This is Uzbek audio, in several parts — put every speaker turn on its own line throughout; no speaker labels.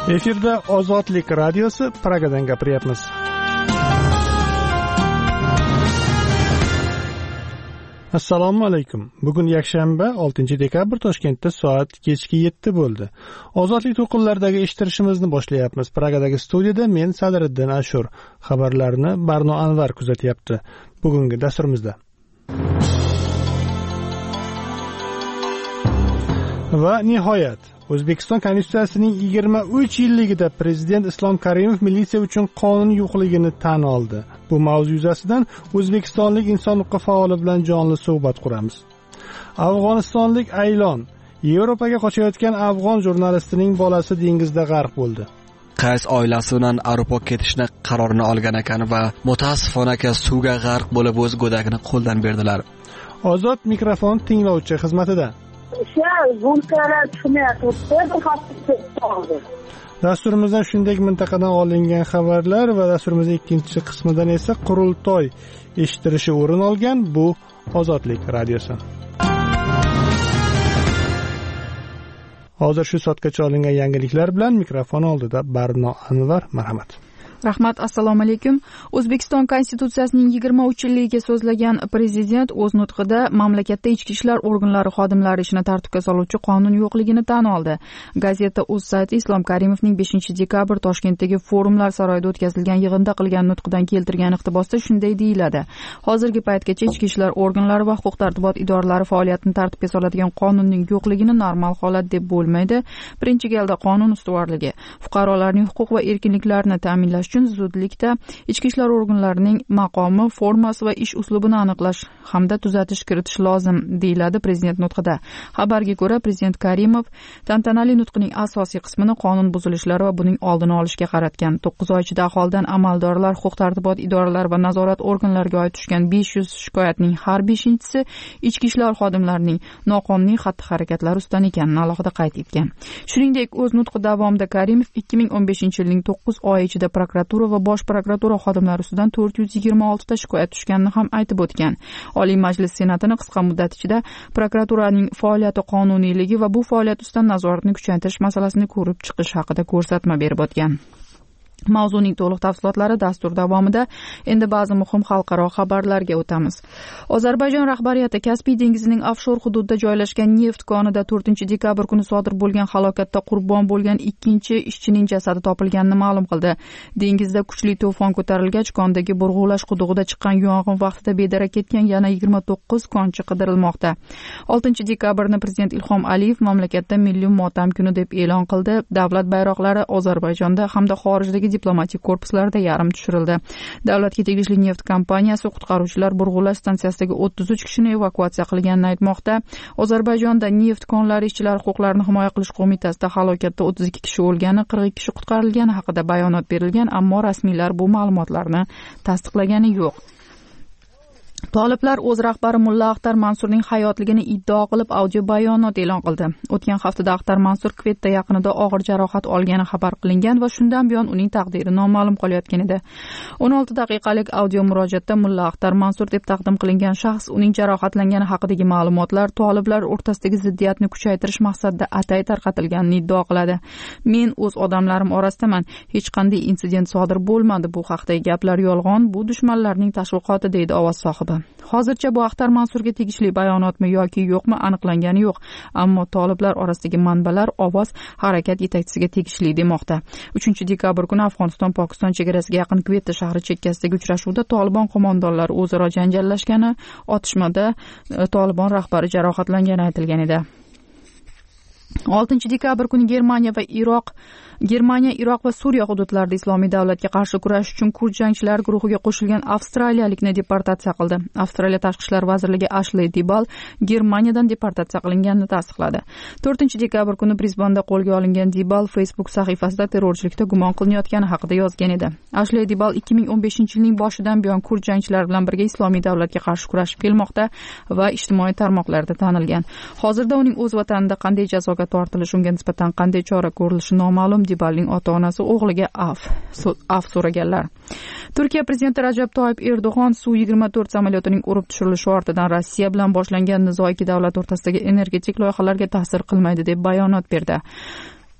Efirda Ozodlik radiosi Pragadan gapiryapmiz. Assalomu alaykum. Bugun yakshanba 6-dekabr Toshkentda soat kechki 7 bo'ldi. Ozodlik to'lqinlaridagi eshittirishimizni boshlayapmiz. Pragadagi studiyada men Sadriddin Ashur. Xabarlarni Barno Anvar kuzatyapti. Bugungi dasturimizda va nihoyat O'zbekiston Konstitutsiyasining 23 yilligida Prezident Islom Karimov militsiya uchun qonun yo'qligini tan oldi. Bu mavzu yuzasidan o'zbekistonlik inson huquqi faoli bilan jonli suhbat quramiz. Afg'onistonlik Aylon Yevropaga qochayotgan afg'on jurnalistining bolasi dengizda g'arq bo'ldi.
Qays oilasi bilan Avropaga ketishni qarorini olgan ekan va mutaasifona suvga g'arq bo'lib o'z go'dagini qo'ldan berdilar.
Ozod mikrofon tinglovchi xizmatida. Dasturimizdan shunday mintaqadan olingan xabarlar va dasturimizning ikkinchi qismidan esa qurultoy eshittirishi o'rin olgan. Bu Ozodlik radiosi. Hozir shu soatgacha olingan yangiliklar bilan mikrofon oldida Barno Anvar, marhamat.
Rahmat, assalomu alaykum. O'zbekiston Konstitutsiyasining 23 yilligiga so'zlagan prezident o'z nutqida mamlakatda ichki ishlar organlari xodimlari ishini tartibga soluvchi qonun yo'qligini tan oldi. Gazeta o'z sayti Islom Karimovning 5-dekabr Toshkentdagi Forumlar saroyida o'tkazilgan yig'inda qilgan nutqidan keltirgan iqtibosda shunday deyiladi. Hozirgi paytgacha ichki ishlar organlari va huquq-tartibot idoralari faoliyatini tartibga soladigan qonunning yo'qligini normal holat deb bo'lmaydi. Birinchi galda qonun ustuvorligi, fuqarolarning huquq va erkinliklarini ta'minlash uchun zudlikda ichki ishlar organlarining maqomi, formasi va ish uslubini aniqlash hamda tuzatish kiritish lozim, deyiladi prezident nutqida. Xabarga ko'ra, prezident Karimov tantanali nutqining asosiy qismini qonun buzilishlari va buning oldini olishga qaratgan. 9 oy ichida aholidan amaldorlar, huquq-tartibot idoralari va nazorat organlariga oid tushgan 500 shikoyatning har 5-si ichki ishlar xodimlarining noqonuniy xatti-harakatlari ustidan ekanini alohida qayd etgan. Shuningdek, o'z nutqi davomida Karimov 2015-yilning 9 oy ichida prokuratura va bosh prokuratura xodimlari ustidan 426 ta shikoyat tushganini ham aytib o'tgan. Oliy Majlis Senatini qisqa muddat ichida prokuraturaning faoliyati qonuniyligi va bu faoliyat ustidan nazoratni kuchaytirish masalasini ko'rib chiqish haqida ko'rsatma berib o'tgan. Mavzuning to'liq tafsilotlari dastur davomida. Endi ba'zi muhim xalqaro xabarlarga o'tamiz. Ozarbayjon rahbariyati Kaspiy dengizining ofshor hududida joylashgan neft konida 4-dekabr kuni sodir bo'lgan halokatda qurbon bo'lgan ikkinchi ishchining jasadi topilganini ma'lum qildi. Dengizda kuchli to'fon ko'tarilgach, kondagi burg'ulash qudug'ida chiqqan yong'in vaqtida bedarak ketgan yana 29 konchi qidirilmoqda. 6-dekabrni prezident Ilhom Aliyev mamlakatda milliy motam kuni deb e'lon qildi. Davlat bayroqlari Ozarbayjonda hamda xorijdagi diplomatik korpuslarda yarim tushirildi. Davlatga tegishli neft kompaniyasi qutqaruvchilar burg'ulash stansiyasidagi 33 kishini evakuatsiya qilganini aytmoqda. Ozarbayjonda neft konlari ishchilari huquqlarini himoya qilish qo'mitasida halokatda 32 kishi o'lgani, 42 kishi qutqarilgani haqida bayonot berilgan, ammo rasmiylar bu ma'lumotlarni tasdiqlagani yo'q. Toliblar o'z rahbari Mulla Axtar Mansurning hayotligini iddao qilib audio bayonot e'lon qildi. O'tgan haftada Axtar Mansur Kvetta yaqinida og'ir jarohat olgani xabar qilingan va shundan buyon uning taqdiri noma'lum qolayotgan edi. 16 daqiqalik audio murojaatda Mulla Axtar Mansur deb taqdim qilingan shaxs uning jarohatlangani haqidagi ma'lumotlar toliblar o'rtasidagi ziddiyatni kuchaytirish maqsadida atay tarqatilganini iddao qiladi. Men o'z odamlarim orasidaman. Hech qanday insident sodir bo'lmadi. Bu haqdagi gaplar yolg'on, bu dushmanlarning tashviqoti, deydi ovoz sohibi. Hozircha bu Axtar Mansurga tegishli bayonotmi yoki yo'qmi aniqlangani yo'q, ammo toliblar orasidagi manbalar ovoz harakat yetakchisiga tegishli demoqda. 3-dekabr kuni Afg'oniston-Pokiston chegarasiga yaqin Kvetta shahri chekkasidagi uchrashuvda Tolibon qo'mondonlari o'zaro janjallashgani, otishmada Tolibon rahbari jarohatlangani aytilgan edi. 6-dekabr kuni Germaniya, Iroq va Suriya hududlarida Islomiy davlatga qarshi kurash uchun kurd jangchilar guruhiga qo'shilgan avstraliyalikni deportatsiya qildi. Avstraliya tashqi ishlar vazirligi Ashley Dibal Germaniyadan deportatsiya qilinganini tasdiqladi. 4-dekabr kuni Brisbanda qo'lga olingan Dibal Facebook sahifasida terrorchilikda gumon qilinayotgani haqida yozgan edi. Ashley Dibal 2015-yilning boshidan buyon kurd jangchilar bilan birga Islomiy davlatga qarshi kurashib kelmoqda va ijtimoiy tarmoqlarda tanilgan. Hozirda uning o'z vatanida qanday jazoga tortilishi, unga nisbatan qanday chora ko'rilishi noma'lum. Dibalning ota-onasi o'g'liga af so'raganlar. Turkiya prezidenti Rajab Toyyib Erdo'g'on Su-24 samolyotining urib tushirilishi ortidan Rossiya bilan boshlangan nizo ikki davlat o'rtasidagi energetik loyihalarga ta'sir qilmaydi deb bayonot berdi.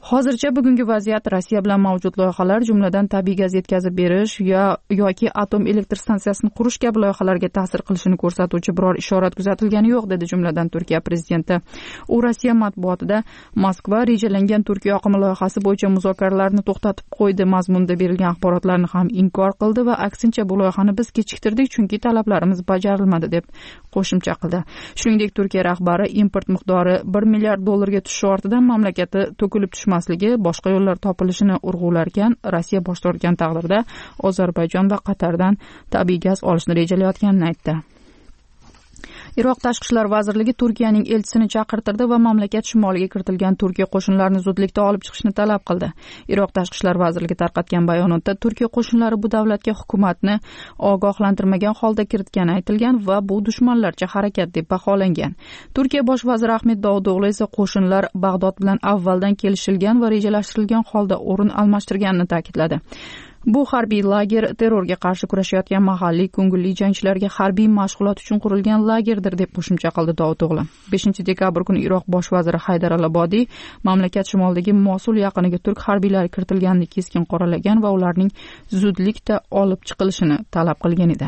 Hozircha bugungi vaziyat Rossiya bilan mavjud loyihalar, jumladan tabiiy gaz yetkazib berish yoki atom elektr stansiyasini qurish kabi loyihalarga ta'sir qilishini ko'rsatuvchi biror ishorat kuzatilgani yo'q, dedi jumladan Turkiya prezidenti. U Rossiya matbuotida Moskva rejalangan Turkiya oqimi loyihasi bo'yicha muzokaralarni to'xtatib qo'ydi mazmunida berilgan axborotlarni ham inkor qildi va aksincha bu loyihani biz kechiktirdik chunki talablarimiz bajarilmadi deb qo'shimcha qildi. Shuningdek, Turkiya rahbari import miqdori $1 milliard tushishi ortidan mamlakati to'kilib tushmasligi, boshqa yo'llar topilishini urg'ularkan, Rossiya bosh tortgan taqdirda Ozarbayjon va Qatardan tabiiy gaz olishni rejalayotganini aytdi. Iroq tashqi ishlar vazirligi Turkiyaning elchisini chaqirtirdi va mamlakat shimoliga kiritilgan Turkiya qo'shinlarini zudlikda olib chiqishni talab qildi. Iroq tashqi ishlar vazirligi tarqatgan bayonotda Turkiya qo'shinlari bu davlatga hukumatni ogohlantirmagan holda kiritgani aytilgan va bu dushmanlarcha harakat deb baholangan. Turkiya bosh vaziri Ahmet Davuto'g'li esa qo'shinlar Bag'dod bilan avvaldan kelishilgan va rejalashtirilgan holda o'rin almashtirganini ta'kidladi. Bu harbiy lager terrorga qarshi kurashayotgan mahalliy ko'ngilli jangchilarga harbiy mashg'ulot uchun qurilgan lagerdir deb qo'shimcha qildi Davuto'g'li. 5-dekabr kuni Iroq bosh vaziri Haydar al-Abodiy mamlakat shimolidagi Mosul yaqiniga turk harbiylari kiritilganini keskin qoralagan va ularning zudlikda olib chiqilishini talab qilgan edi.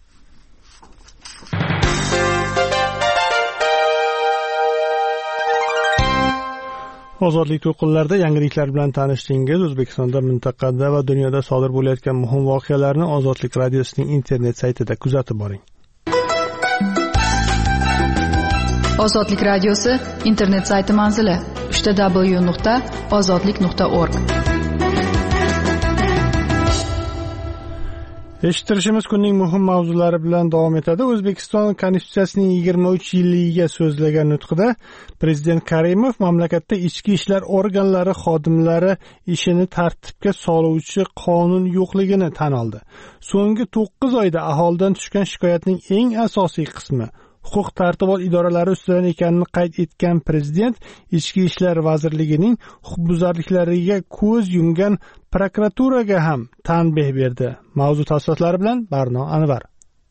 Ozodlik to'lqinlarida yangiliklar bilan tanishdingiz. O'zbekistonda, mintaqada va dunyoda sodir bo'layotgan muhim voqealarni Ozodlik radiosining internet saytida kuzatib boring.
Ozodlik radiosi internet sayti manzili: www.ozodlik.org.
Eshittirishimiz kunning muhim mavzulari bilan davom etadi. O'zbekiston Konstitutsiyasining 23 yilligiga so'zlagan nutqida Prezident Karimov mamlakatda ichki ishlar organlari xodimlari ishini tartibga soluvchi qonun yo'qligini tan oldi. So'nggi 9 oyda aholidan tushgan shikoyatning eng asosiy qismi huquq-tartibot idoralari ustidan ekanini qayd etgan Prezident Ichki ishlar vazirligining huquqbuzarliklariga ko'z yumgan prokuraturaga ham tanbeh berdi. Mavzu tafsilotlari bilan Barno Anvar.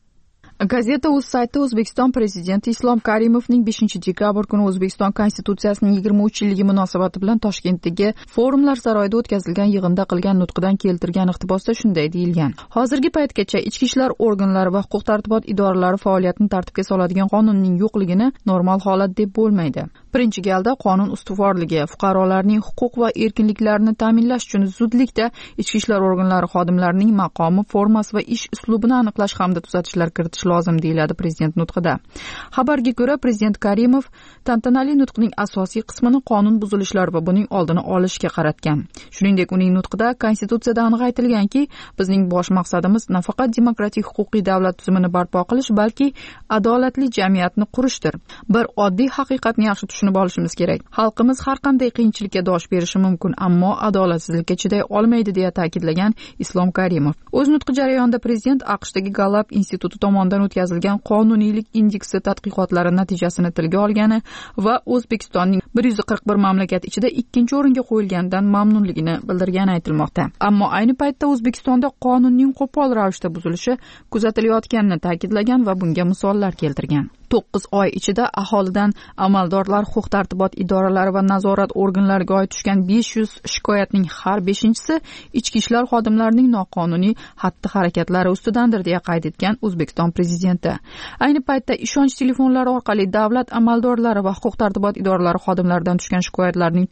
Gazeta o'z saytida O'zbekiston prezidenti Islom Karimovning 5-dekabr kuni O'zbekiston Konstitutsiyasining 23 yilligi munosabati bilan Toshkentdagi Forumlar saroyida o'tkazilgan yig'inda qilgan nutqidan keltirgan iqtibosda shunday deyilgan: Hozirgi paytgacha ichki ishlar organlari va huquq-tartibot idoralari faoliyatini tartibga soladigan qonunning yo'qligini normal holat deb bo'lmaydi. Birinchi galda qonun ustuvorligi, fuqarolarning huquq va erkinliklarini ta'minlash uchun zudlikda ichki ishlar organlari xodimlarining maqomi, formasi va ish uslubini aniqlash hamda tuzatishlar kiritish lozim, deyiladi prezident nutqida. Xabarga ko'ra, prezident Karimov tantanali nutqining asosiy qismini qonun buzilishlari va buning oldini olishga qaratgan. Shuningdek, uning nutqida Konstitutsiyada aniq aytilganki, bizning bosh maqsadimiz nafaqat demokratik huquqiy davlat tuzumini barpo qilish, balki adolatli jamiyatni qurishdir. Bir oddiy haqiqatni yaxshi tushunib olishimiz kerak. Xalqimiz har qanday qiyinchilikka dosh berishi mumkin, ammo adolatsizlikka chiday olmaydi, deya ta'kidlagan Islom Karimov. O'z nutqi jarayonida prezident AQShdagi Gallup instituti tomonidan o'tkazilgan qonuniylik indeksi tadqiqotlari natijasini tilga olgani va O'zbekistonning 141 mamlakat ichida 2-o'ringa qo'yilganidan mamnunligini bildirgani aytilmoqda. Ammo ayni paytda O'zbekistonda qonunning qo'pol ravishda buzilishi kuzatilayotganini ta'kidlagan va bunga misollar keltirgan. 9 oy ichida aholidan amaldorlar, huquq-tartibot idoralari va nazorat organlariga oid tushgan 500 shikoyatning har 5-si ichki ishlar xodimlarining noqonuniy xatti-harakatlari ustidandir, deya qayd etgan O'zbekiston prezidenti. Ayni paytda ishonch telefonlari orqali davlat amaldorlari va huquq-tartibot idoralari xodimlaridan tushgan shikoyatlarning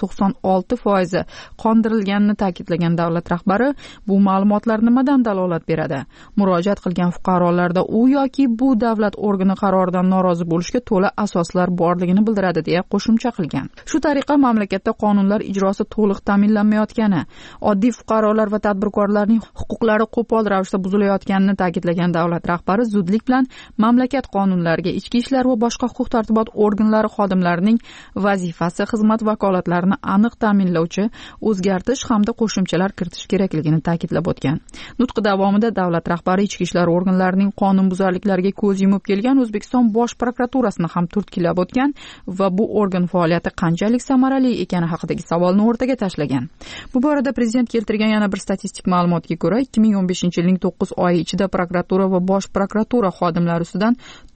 96% qondirilganini ta'kidlagan davlat rahbari bu ma'lumotlar nimadan dalolat beradi? Murojaat qilgan fuqarolarda u yoki bu davlat organi qaroridan norozi bo'lishga to'la asoslar borligini bildiradi, deya qo'shimcha qilgan. Shu tariqa mamlakatda qonunlar ijrosi to'liq ta'minlanmayotgani, oddiy fuqarolar va tadbirkorlarning huquqlari qo'pol ravishda buzilayotganini ta'kidlagan davlat rahbari zudlik bilan mamlakat qonunlariga ichki ishlar va boshqa huquq-tartibot organlari xodimlarining vazifasi, xizmat vakolatlarini aniq ta'minlovchi o'zgartish hamda qo'shimchalar kiritish kerakligini ta'kidlab o'tgan. Nutqi davomida davlat rahbari ichki ishlar organlarining qonunbuzarliklariga ko'z yumib kelgan O'zbekiston bosh prokuraturasini ham turtkilab o'tgan va bu organ faoliyati qanchalik samarali ekani haqidagi savolni o'rtaga tashlagan. Bu borada prezident keltirgan yana bir statistik ma'lumotga ko'ra, 2015-yilning 9 oyi ichida prokuratura va bosh prokuratura xodimlari ustidan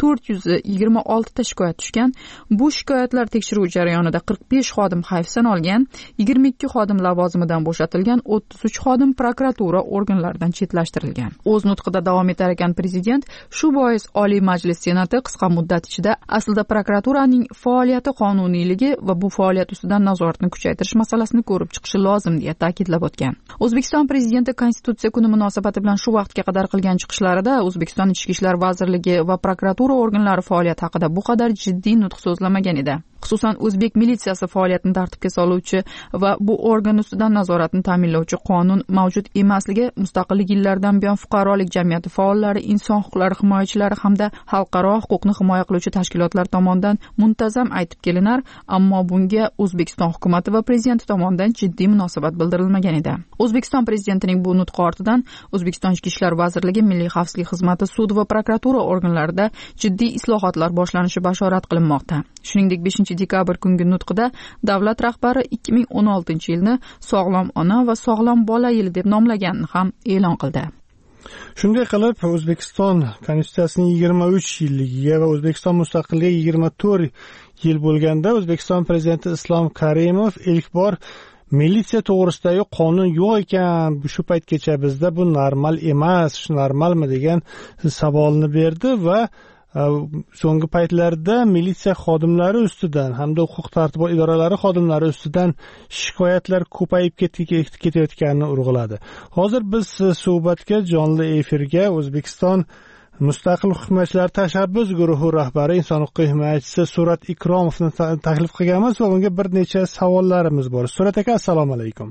426 ta shikoyat tushgan. Bu shikoyatlar tekshiruv jarayonida 45 xodim hayfsan olgan, 22 xodim lavozimidan bo'shatilgan, 33 xodim prokuratura organlaridan chetlashtirilgan. O'z nutqida davom etar ekan prezident, shu bois Oliy Majlis Senati qisqa muddat ichida aslida prokuraturaning faoliyati qonuniyligi va bu faoliyat ustidan nazoratni kuchaytirish masalasini ko'rib chiqishi lozim deya ta'kidlab o'tgan. O'zbekiston prezidenti Konstitutsiya kuni munosabati bilan shu vaqtga qadar qilgan chiqishlarida O'zbekiston Ichki ishlar vazirligi va prokuratura organlari faoliyati haqida bu qadar jiddiy nutq so'zlamagan edi. Xususan o'zbek militsiyasi faoliyatini tartibga soluvchi va bu organ ustidan nazoratni ta'minlovchi qonun mavjud emasligi mustaqillik yillaridan buyon fuqarolik jamiyati faollari, inson huquqlari himoyachilari hamda xalqaro huquqni himoya qiluvchi tashkilotlar tomonidan muntazam aytib kelinar, ammo bunga O'zbekiston hukumatı va prezidenti tomonidan jiddiy munosabat bildirilmagan edi. O'zbekiston prezidentining bu nutqi ortidan O'zbekiston Ichki ishlar vazirligi, Milliy xavfsizlik xizmati, sud va prokuratura organlarida jiddiy islohotlar boshlanishi bashorat qilinmoqda. Shuningdek, 5-dekabr kungi nutqida davlat rahbari 2016-yilni sog'lom ona va sog'lom bola yili deb nomlaganini ham e'lon qildi.
Shunday qilib, O'zbekiston Konstitutsiyasining 23 yilligiga va O'zbekiston mustaqilligi 24 yil bo'lganda O'zbekiston prezidenti Islom Karimov ilk bor militsiya to'g'risidagi qonun yo'q ekan, shu paytgacha bizda bu normal emas, normalmi degan savolni berdi va so'nggi paytlarda militsiya xodimlari ustidan hamda huquq tartibot idoralari xodimlari ustidan shikoyatlar ko'payib ketayotganini urg'uladi. Hozir biz suhbatga jonli efirga O'zbekiston Mustaqil hukumatchilar tashabbus guruhi rahbari, inson huquqiy himoyachisi Surat Ikromovni taklif qilganmiz va unga bir necha savollarimiz bor. Surat aka, assalomu alaykum.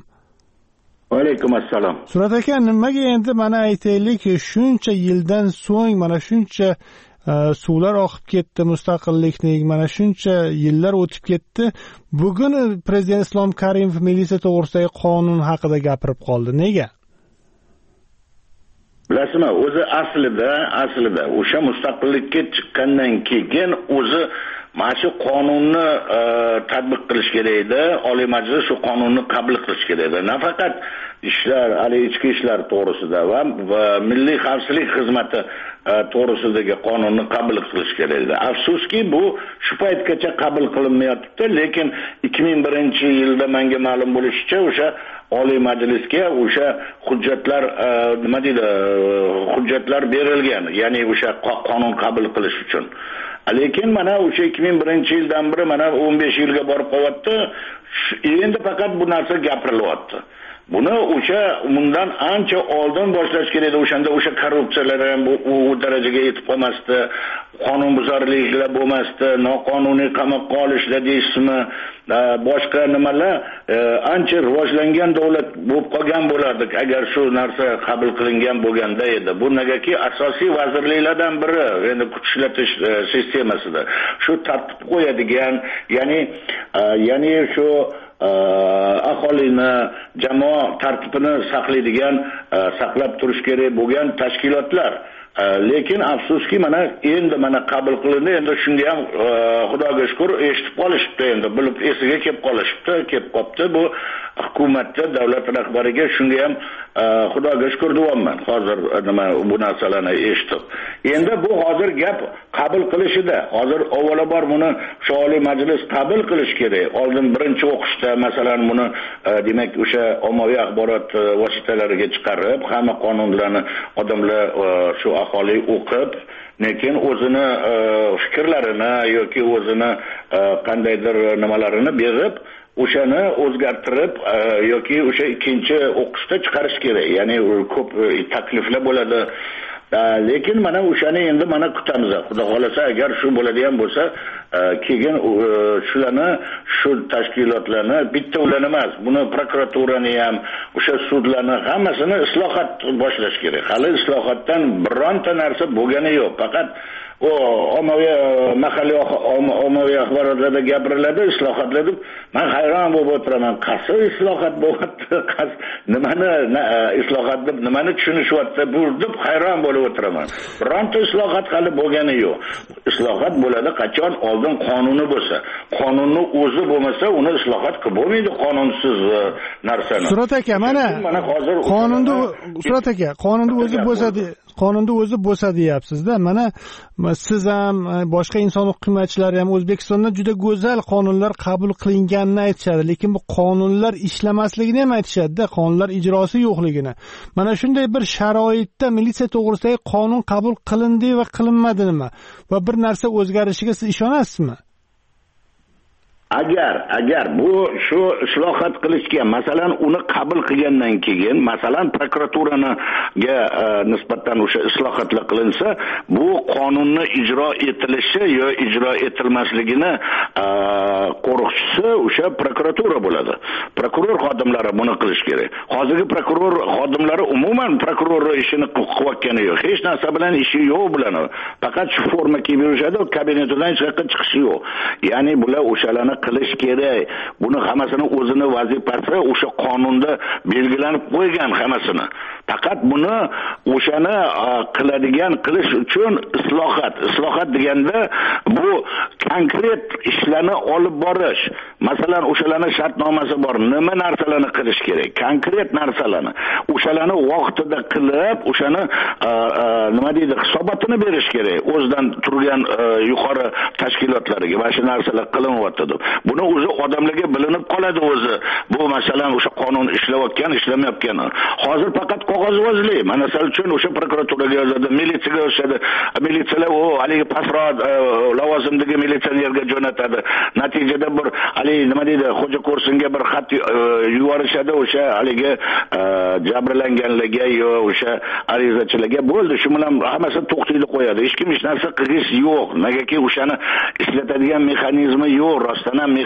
Va alaykum assalom.
Surat aka, nimaga endi mana aytaylik, shuncha yildan so'ng mana shuncha suvlar oqib ketdi, mustaqillikning mana shuncha yillar o'tib ketdi. Bugun prezident Islom Karimov militsiya to'g'risidagi qonun haqida gapirib qoldi. Nega?
Bilasizmi, o'zi aslida o'sha mustaqillikka chiqqandan keyin o'zi mana shu qonunni tatbiq qilish kerak edi. Oliy Majlis shu qonunni qabul qilish kerak edi. Nafaqat ichki ishlar to'g'risida va Milliy xavfsizlik xizmati to'g'risidagi qonunni qabul qilish kerak edi. Afsuski, bu shu paytgacha qabul qilinmayapti, lekin 2001-yilda menga ma'lum bo'lishicha o'sha Oliy Majlisga o'sha hujjatlar hujjatlar berilgan, ya'ni o'sha qonun qabul qilish uchun. Lekin mana o'sha 2001-yildan beri mana 15 yilga borib qolyapti. Endi faqat bu narsa gapirilyapti. Buni o'sha bundan ancha oldin boshlash kerak edi. O'shanda o'sha korrupsiyalar ham u darajaga yetib qolmasdi, qonunbuzarliklar bo'lmasdi, noqonuniy qamoqqa olishlar deysizmi, boshqa nimalar ancha rivojlangan davlat bo'lib qolgan bo'lardik agar shu narsa qabul qilingan bo'lganda edi. Bu negaki asosiy vazirliklardan biri, endi kuch ishlatish sistemasida shu tartib qo'yadigan, ya'ni shu aholini, jamoa tartibini saqlab turish kerak bo'lgan tashkilotlar. Lekin afsuski mana endi qabul qilindi. Endi shunga ham Xudoga shukr eshitib qolishibdi, endi bilib esiga kelib qolibdi. Bu hukumatda davlat rahbariga shunga ham Xudoga shukr deyapman. Hozir bu narsalarni eshitib. Endi bu hozir gap qabul qilishida. Hozir avvalambor buni Oliy Majlis qabul qilish kerak. Oldin birinchi o'qishda masalan buni demak o'sha ommaviy axborot vositalariga chiqarib, hamma qonunlarni odamlar shu aholi o'qib, lekin o'zini fikrlarini yoki o'zini qandaydir nimalarini berib, o'shani o'zgartirib yoki o'sha ikkinchi o'qishda chiqarish kerak. Ya'ni ko'p takliflar bo'ladi. Lekin mana o'shani endi kutamiz. Xudo xolasa agar shu bo'ladigan bo'lsa, keyin shu tashkilotlarni bitta ularni emas, buni prokuraturani ham, o'sha sudlarni hammasini islohot boshlash kerak. Hali islohotdan bironta narsa bo'lgani yo'q. Faqat o mahalliy ommaviy axborotlarda gapiriladi, islohotlar deb. Men hayron bo'lib o'tiraman. Qaysi islohot bo'lyapti nimani islohot deb nimani tushunishyapti bu deb hayron bo'lib o'tiraman. Bironta islohot hali bo'lgani yo'q. Islohot bo'ladi qachon oldin qonuni bo'lsa. Qonunni o'zi bo'lmasa, uni islohot qilib bo'lmaydi qonunsiz narsani.
Surat aka, mana hozir qonunda Surat aka, qonunda o'zi bo'lsa deyapsiz-da. Mana siz ham, boshqa inson huquq himoyachilari ham O'zbekistonda juda go'zal qonunlar qabul qilinganini aytishadi, lekin bu qonunlar ishlamasligini ham aytishadi-da, qonunlar ijrosi yo'qligini. Mana shunday bir sharoitda militsiya to'g'risidagi qonun qabul qilindi va qilinmadi nima? Va bir narsa o'zgarishiga siz ishonasizmi?
Agar bu shu islohot qilishga, masalan, uni qabul qilgandan keyin, masalan, prokuraturaniga nisbatan o'sha islohotlar qilinsa, bu qonunni ijro etilishi yo ijro etilmasligini qo'riqchisi o'sha prokuratura bo'ladi. Prokuror xodimlari buni qilish kerak. Hozirgi prokuror xodimlari umuman prokuror ishini qilayotgani yo'q. Hech narsa bilan ishi yo'q bilan. Faqat shu forma kiyib yurishadi, kabinetidan hech qayerga chiqishi yo'q. Ya'ni bular o'shalarni qilish kerak. Buni hammasini o'zini vazifasi o'sha qonunda belgilanib qo'ygan hammasini. Faqat buni o'shani qilish uchun islohot deganda bu konkret ishlarni olib borish. Masalan, o'shalarning shartnomasi bor. Nima narsalarni qilish kerak? Konkret narsalarni. O'shalarni vaqtida qilib, o'shani nima deydi, hisobotini berish kerak. O'zidan turgan yuqori tashkilotlarga mana shu narsalar qilinyapti deb. Buni o'zi odamlarga bilinib qoladi o'zi. Bu masalan o'sha qonun ishlayotgan, ishlamayotgani. Hozir faqat qog'ozbozlik. Mana misol uchun o'sha prokuraturaga yozadi, militsiyaga yozadi. Militsiyalar haligi pastroq lavozimdagi militsionerga jo'natadi. Natijada bir haligi nima deydi, xo'ja ko'rsinga bir xat yuborishadi o'sha haligi jabrlanganlarga yo o'sha arizachilarga. Bo'ldi, shu bilan hammasi to'xtaydi qo'yadi. Hech kim hech narsa qilish yo'q. Negaki o'shani ishlatadigan mexanizmi yo'q. Rostdan ham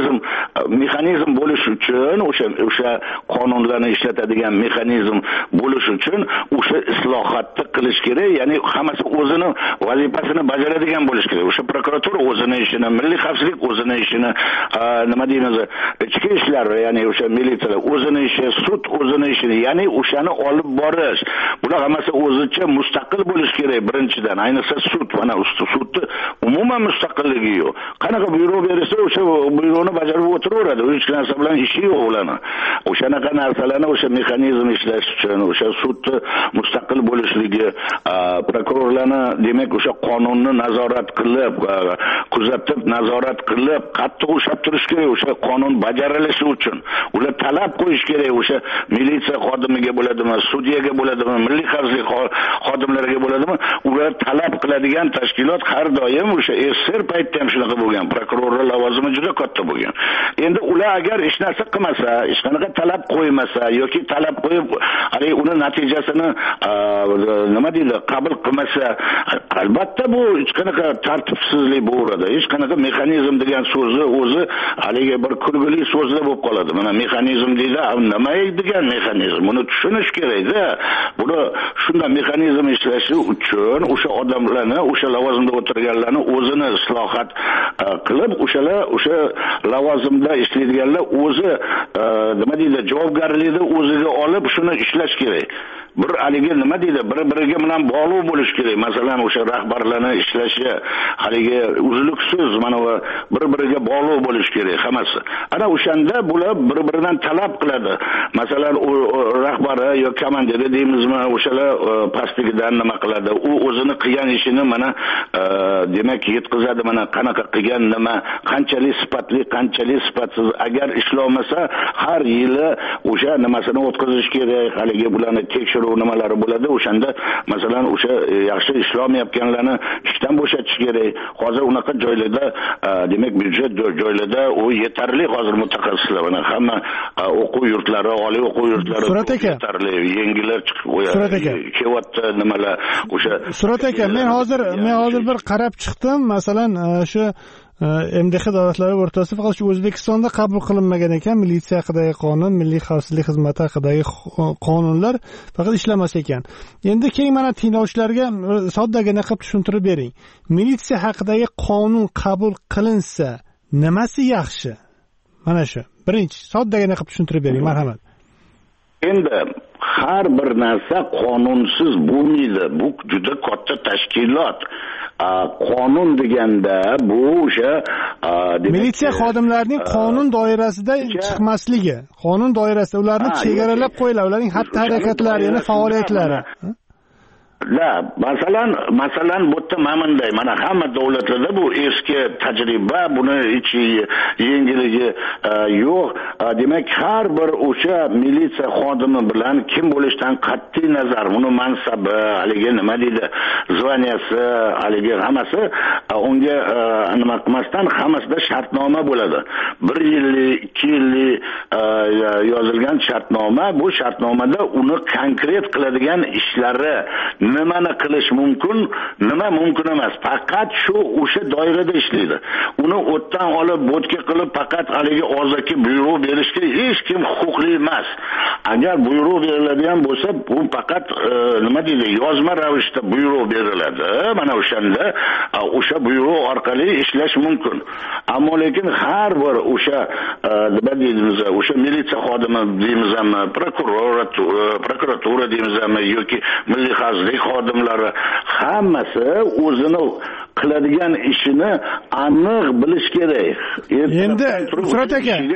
mexanizm bo'lish uchun o'sha qonunlarni ishlatadigan mexanizm bo'lish uchun o'sha islohotni qilish kerak. Ya'ni hammasi o'zini vazifasini bajaradigan bo'lish kerak. O'sha prokuratura o'zini ishini, milliy xavfsizlik o'zini ishini, nima deymiz, ichki ishlar, ya'ni o'sha militsiyalar o'zini ishi, sud o'zini ishini, ya'ni o'shani olib borish. Bular hammasi o'zicha mustaqil bo'lish kerak birinchidan. Ayniqsa sud, mana sudni umuman mustaqilligi yo'q. Qanaqa byuro bersa o'sha byuroni bajarib o'tiraveradi. Hech narsa bilan ishi yo'q ularning. O'shanaqa narsalarni o'sha mexanizm ishlash uchun, o'sha sudni mustaqil bo'lishligi, prokurorlarni demak o'sha qonunni nazorat qilib, kuzatib, nazorat qilib, qattiq ushlab turish kerak o'sha qonun bajarilishi uchun. Ular talab qo'yish kerak o'sha militsiya xodimiga bo'ladimi, sudyaga bo'ladimi, milliy xavfsizlik xodimlariga bo'ladimi? Ular talab qiladigan tashkilot har doim o'sha SSR paytda ham shunaqa bo'lgan. Prokurorlar lavozimi juda katta bo'lgan. Endi ular agar hech narsa qilmasa, hech qanaqa talab qo'ymasa yoki talab qo'yib, uni natijasini nima deydi, qabul qilmasa, albatta bu hech qanaqa tartibsizlik bo'ladi. Hech qanaqa mexanizm degan so'zni o'zi haligi bir kulgili so'zlar bo'lib qoladi. Mana mexanizm deydi, nima degan mexanizm? Buni tushunish kerak-da. Buni shunday mexanizm ishlashi uchun o'sha odamlarni, o'sha lavozimda o'tirganlarni o'zini islohot qilib, o'sha lavozimda ishlaydiganlar o'zi nima deydi, javobgarlikni o'ziga olib shuni ishlash kerak. Bir haligi nima deydi, bir-biriga bilan bog'liq bo'lish kerak. Masalan, o'sha rahbarlarning ishlashi haligi uzluksiz, mana va bir-biriga bog'liq bo'lish kerak hammasi. Ana o'shanda bular bir-biridan talab qiladi. Masalan, u rahbari yo komandiri deymizmi, o'shalar pastligidan nima qiladi? U o'zini qilgan ishini mana demak yetkazadi, mana qanaqa qilgan, nima, qanchalik sifatli, qanchalik sifatsiz. Agar ishlomasa, har yili o'sha nimasini o'tkazish kerak. Haligi bularni tekshiruv nimalari bo'ladi. O'shanda masalan o'sha yaxshi ishlamayotganlarni ishdan bo'shatish kerak. Hozir unaqa joylarda demak byudjet joylarda u yetarli hozir mutaxassislar mana hamma o'quv yurtlari, oliy o'quv yurtlari yetarli, yangilar chiqib kelyapti nimalar o'sha.
Surat aka, men hozir bir qarab chiqdim. Masalan, shu MDH davlatlari o'rtasida faqat shu O'zbekistonda qabul qilinmagan ekan militsiya haqidagi qonun, milliy xavfsizlik xizmati haqidagi qonunlar faqat ishlamas ekan. Endi keyin mana tinglovchilarga soddagina qilib tushuntirib bering. Militsiya haqidagi qonun qabul qilinsa, nimasi yaxshi? Mana shu. Birinchi soddagina qilib tushuntirib bering, marhamat.
endi har bir narsa qonunsiz bo'lmaydi. Bu juda katta tashkilot. Qonun deganda bu o'sha
militsiya xodimlarining qonun doirasida chiqmasligi, qonun doirasida ularni chegaralab qo'yiladi, ularning xatti-harakatlari, yana faoliyatlari.
Masalan bu yerda manday mana hamma davlatlarda bu eski tajriba, buni ichi yengilligi yo'q. Demak, har bir o'sha militsiya xodimi bilan kim bo'lishidan qat'iy nazar, uni mansabi, haligi nima deydi, zvaniyasi, haligi hammasi unga nima qilmasdan hammasida shartnoma bo'ladi. 1 yillik, 2 yillik yozilgan shartnoma, bu shartnomada uni konkret qiladigan ishlari, nimani qilish mumkin, nima mumkin emas. Faqat shu o'sha doirada ishlaydi. Uni o'tdan olib, bo'tga qilib faqat haligi og'zaki buyruq berishga hech kim huquqli emas. Agar buyruq beriladigan bo'lsa, bu faqat nima deydi, yozma ravishda buyruq beriladi. Mana o'shanda o'sha buyruq orqali ishlash mumkin. Ammo lekin har bir o'sha nima deymiz, o'sha militsiya xodimi deymizmi, prokuratura deymizmi yoki milliy xavfsizlik xodimlari hammasi o'zini qiladigan ishini aniq bilish kerak.
Endi Surat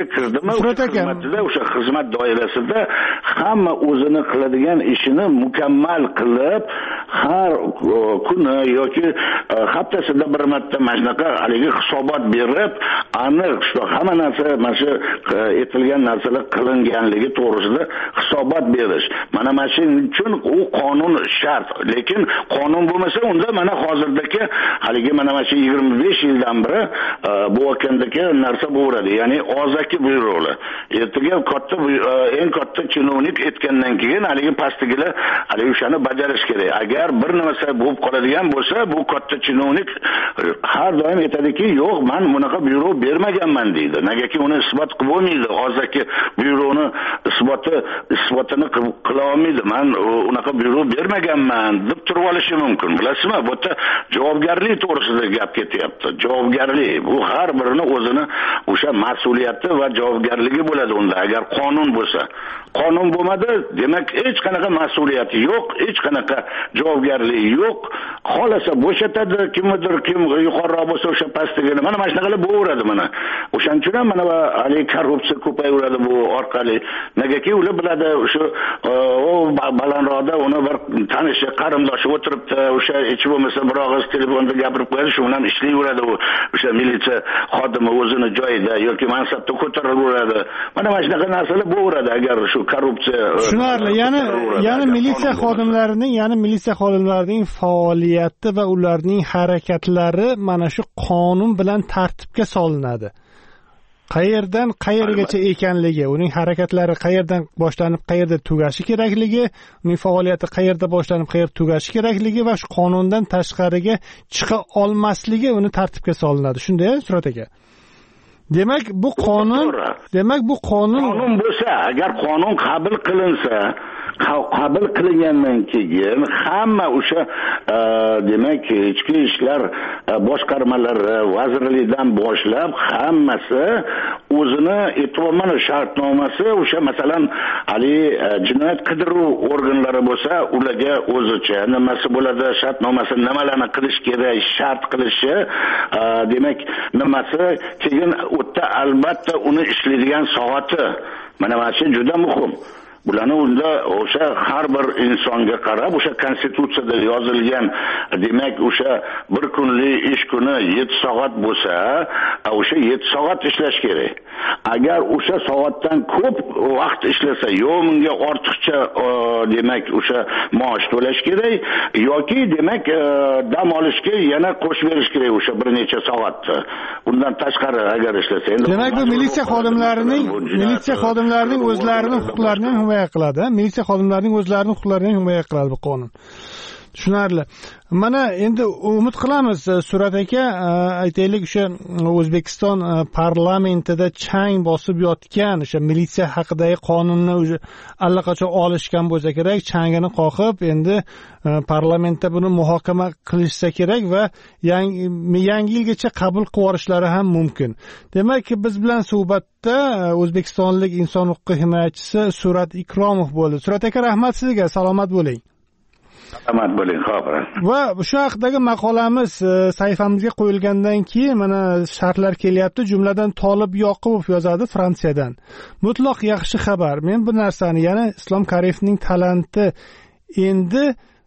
aka,
o'sha xizmat doirasida hamma o'zini qiladigan ishini mukammal qilib, har kuni yoki haftasida bir marta mana shunaqa haligi hisobot berib, aniq shu hamma narsa, mana shu etilgan narsalar qilinganligi to'g'risida hisobot berish. Mana shuning uchun u qonun shart. Lekin qonun bo'lmasa, unda mana hozirdagi haligi mana shu 25 yildan beri bu vakandagi narsa bo'lardi. Ya'ni og'zaki buyruqlar. Ertaga katta eng katta chinovnik etgandan keyin haligi pastigilar haligi o'shani bajarish kerak. Agar bir narsa bo'lib qoladigan bo'lsa, bu katta chinovnik har doim aytadiki, yo'q, men bunaqa buyruq bermaganman deydi. Negaki uni isbot qilib bo'lmaydi. Og'zaki buyruqni isbotini qila olmaydi. Men unaqa buyruq bermaganman deb turib olishi mumkin. Bilasizmi? Bu yerda javobgarlik to'g'risida gap ketyapti. Javobgarlik bu har birini o'zini o'sha mas'uliyati va javobgarligi bo'ladi unda. Agar qonun bo'lsa, qonun bo'lmadi, demak hech qanaqa mas'uliyati yo'q, hech qanaqa javobgarligi yo'q. Xolasa bo'shatadi, kimdir kim yuqoriroq bo'lsa o'sha pastligini. Mana shunaqalar bo'laveradi mana. O'shaning uchun ham mana hali korrupsiya ko'payaveradi bu orqali. Negaki ular biladi, o'sha balandroqda uni bir tanishi, qarindoshi o'tiribdi, o'sha hech bo'lmasa bir og'iz telefonda gapirib qo'yadi, shu bilan ishlayveradi u. O'sha militsiya xodimi o'zini joyida yoki mansabda ko'tarilaveradi. Mana shunaqa narsalar bo'laveradi agar shu korrupsiya.
Tushunarli. Ya'ni militsiya xodimlarining faoliyati va ularning harakatlari mana shu qonun bilan tartibga solinadi. Qayerdan qayergacha ekanligi, uning harakatlari qayerdan boshlanib qayerda tugashi kerakligi, uning faoliyati qayerda boshlanib qayerda tugashi kerakligi va shu qonundan tashqariga chiqa olmasligi uni tartibga solinadi. Shunday, Surat aka. Demak, bu qonun
bo'lsa, agar qonun qabul qilinsa, qabul qilingandan keyin hamma o'sha demak ichki ishlar boshqarmalari, vazirlikdan boshlab hammasi o'zini e'tibormani shartnomasi, o'sha masalan hali jinoyat qidiruv organlari bo'lsa, ularga o'zicha nimasi bo'ladi, shartnomasi nimalarni qilish kerak, shart qilishi, demak nimasi, keyin o'tda albatta uni ishlaydigan soati. Mana shu juda muhim. Bularni unda o'sha har bir insonga qarab, o'sha konstitutsiyada yozilgan, demak o'sha bir kunlik ish kuni 7 soat bo'lsa, o'sha 7 soat ishlash kerak. Agar o'sha soatdan ko'p vaqt ishlasa, yo bunga ortiqcha demak o'sha maosh to'lash kerak yoki demak dam olishga yana qo'shib berish kerak o'sha bir necha soatni. Undan tashqari agar ishlasa, endi
demak bu militsiya xodimlarining o'zlarining huquqlarini himoya qiladi. Militsiya xodimlarining o'zlarining huquqlarini himoya qiladi bu qonun. tushunarli. Mana endi umid qilamiz Surat aka, aytaylik o'sha O'zbekiston parlamentida chang bosib yotgan o'sha militsiya haqidagi qonunni o'sha allaqachon olishgan bo'lsa kerak, changini qoqib endi parlamentda buni muhokama qilishsa kerak va yangi yilgacha qabul qilib yuborishlari ham mumkin. Demak, biz bilan suhbatda o'zbekistonlik inson huquqi himoyachisi Surat Ikromov bo'ldi. Surat aka, rahmat sizga, salomat bo'ling.
Salomat bo'ling, xo'p.
Va shu haqidagi maqolamiz sayfamizga qo'yilgandan keyin mana shartlar kelyapti, jumladan Tolib Yoqubov yozadi Fransiyadan. Mutlaq yaxshi xabar. Men bu narsani, ya'ni Islom Karimovning talanti endi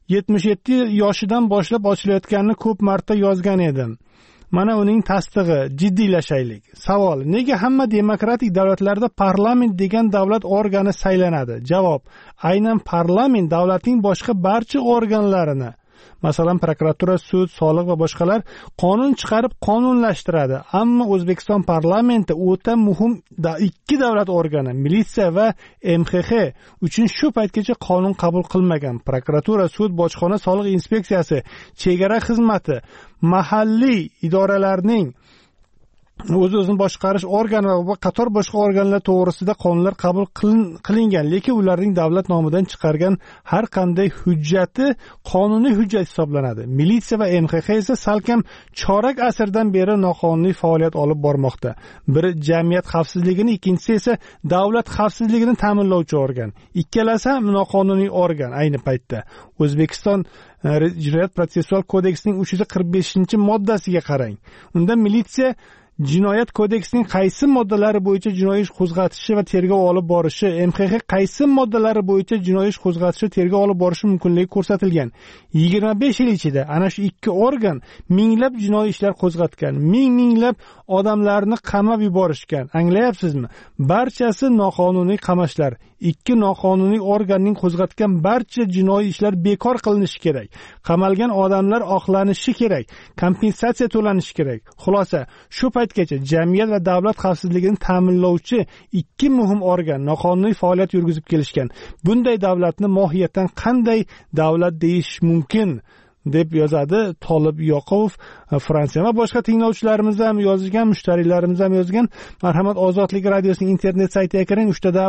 77 yoshidan boshlab ochilayotganini ko'p marta yozgan edim. Mana uning tasdig'i, jiddiylashaylik. Savol: nega hamma demokratik davlatlarda parlament degan davlat organi saylanadi? Javob: aynan parlament davlatning boshqa barcha organlarini, masalan prokuratura, sud, soliq va boshqalar qonun chiqarib qonunlashtiradi. Ammo O'zbekiston parlamenti o'ta muhim ikki davlat organi, militsiya va MXX uchun shu paytgacha qonun qabul qilmagan. Prokuratura, sud, bojxona, soliq inspeksiyasi, chegara xizmati, mahalliy idoralarning o'z-o'zini boshqarish organi va qator boshqa organlar to'g'risida qonunlar qabul qilingan, lekin ularning davlat nomidan chiqargan har qanday hujjati qonuniy hujjat hisoblanadi. Militsiya va MXX esa salkam chorak asrdan beri noqonuniy faoliyat olib bormoqda. Biri jamiyat xavfsizligini, ikkinchisi esa davlat xavfsizligini ta'minlovchi organ. Ikkalasi ham noqonuniy organ ayni paytda. O'zbekiston Jinoyat protsessual kodeksining 345-moddasiga qarang. Unda militsiya Jinoyat kodeksining qaysi moddalari bo'yicha jinoiy ish qo'zg'atishi va tergov olib borishi, MXX qaysi moddalari bo'yicha jinoiy ish qo'zg'atishi, tergov olib borishi mumkinligi ko'rsatilgan. 25 yil ichida ana shu ikki organ minglab jinoiy ishlar qo'zg'atgan, minglab odamlarni qamab yuborishgan. Anglayapsizmi? Barchasi noqonuniy qamashlar. Ikki noqonuniy organning qo'zg'atgan barcha jinoiy ishlar bekor qilinishi kerak. Qamalgan odamlar oqlanishi kerak. Kompensatsiya to'lanishi kerak. Xulosa, shu paytgacha jamiyat va davlat xavfsizligini ta'minlovchi ikki muhim organ noqonuniy faoliyat yurgizib kelishgan. Bunday davlatni mohiyatan qanday davlat deyish mumkin? deb yozadi Tolib Yoqubov Fransiya. Va boshqa tinglovchilarimiz ham yozgan, mushtariylarimiz ham yozgan. Marhamat, Ozodlik radiosining internet saytiga kiring,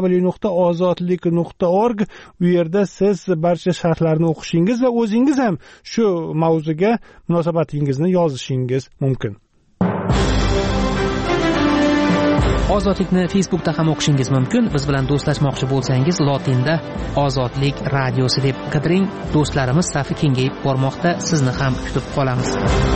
www.ozodlik.org. U yerda siz barcha sharhlarni o'qishingiz va o'zingiz ham shu mavzuga munosabatingizni yozishingiz mumkin.
Ozodlikni Facebookda ham o'qishingiz mumkin. Biz bilan do'stlashmoqchi bo'lsangiz, lotinda Ozodlik radiosi deb qidiring. Do'stlarimiz safi kengayib bormoqda. Sizni ham kutib qolamiz.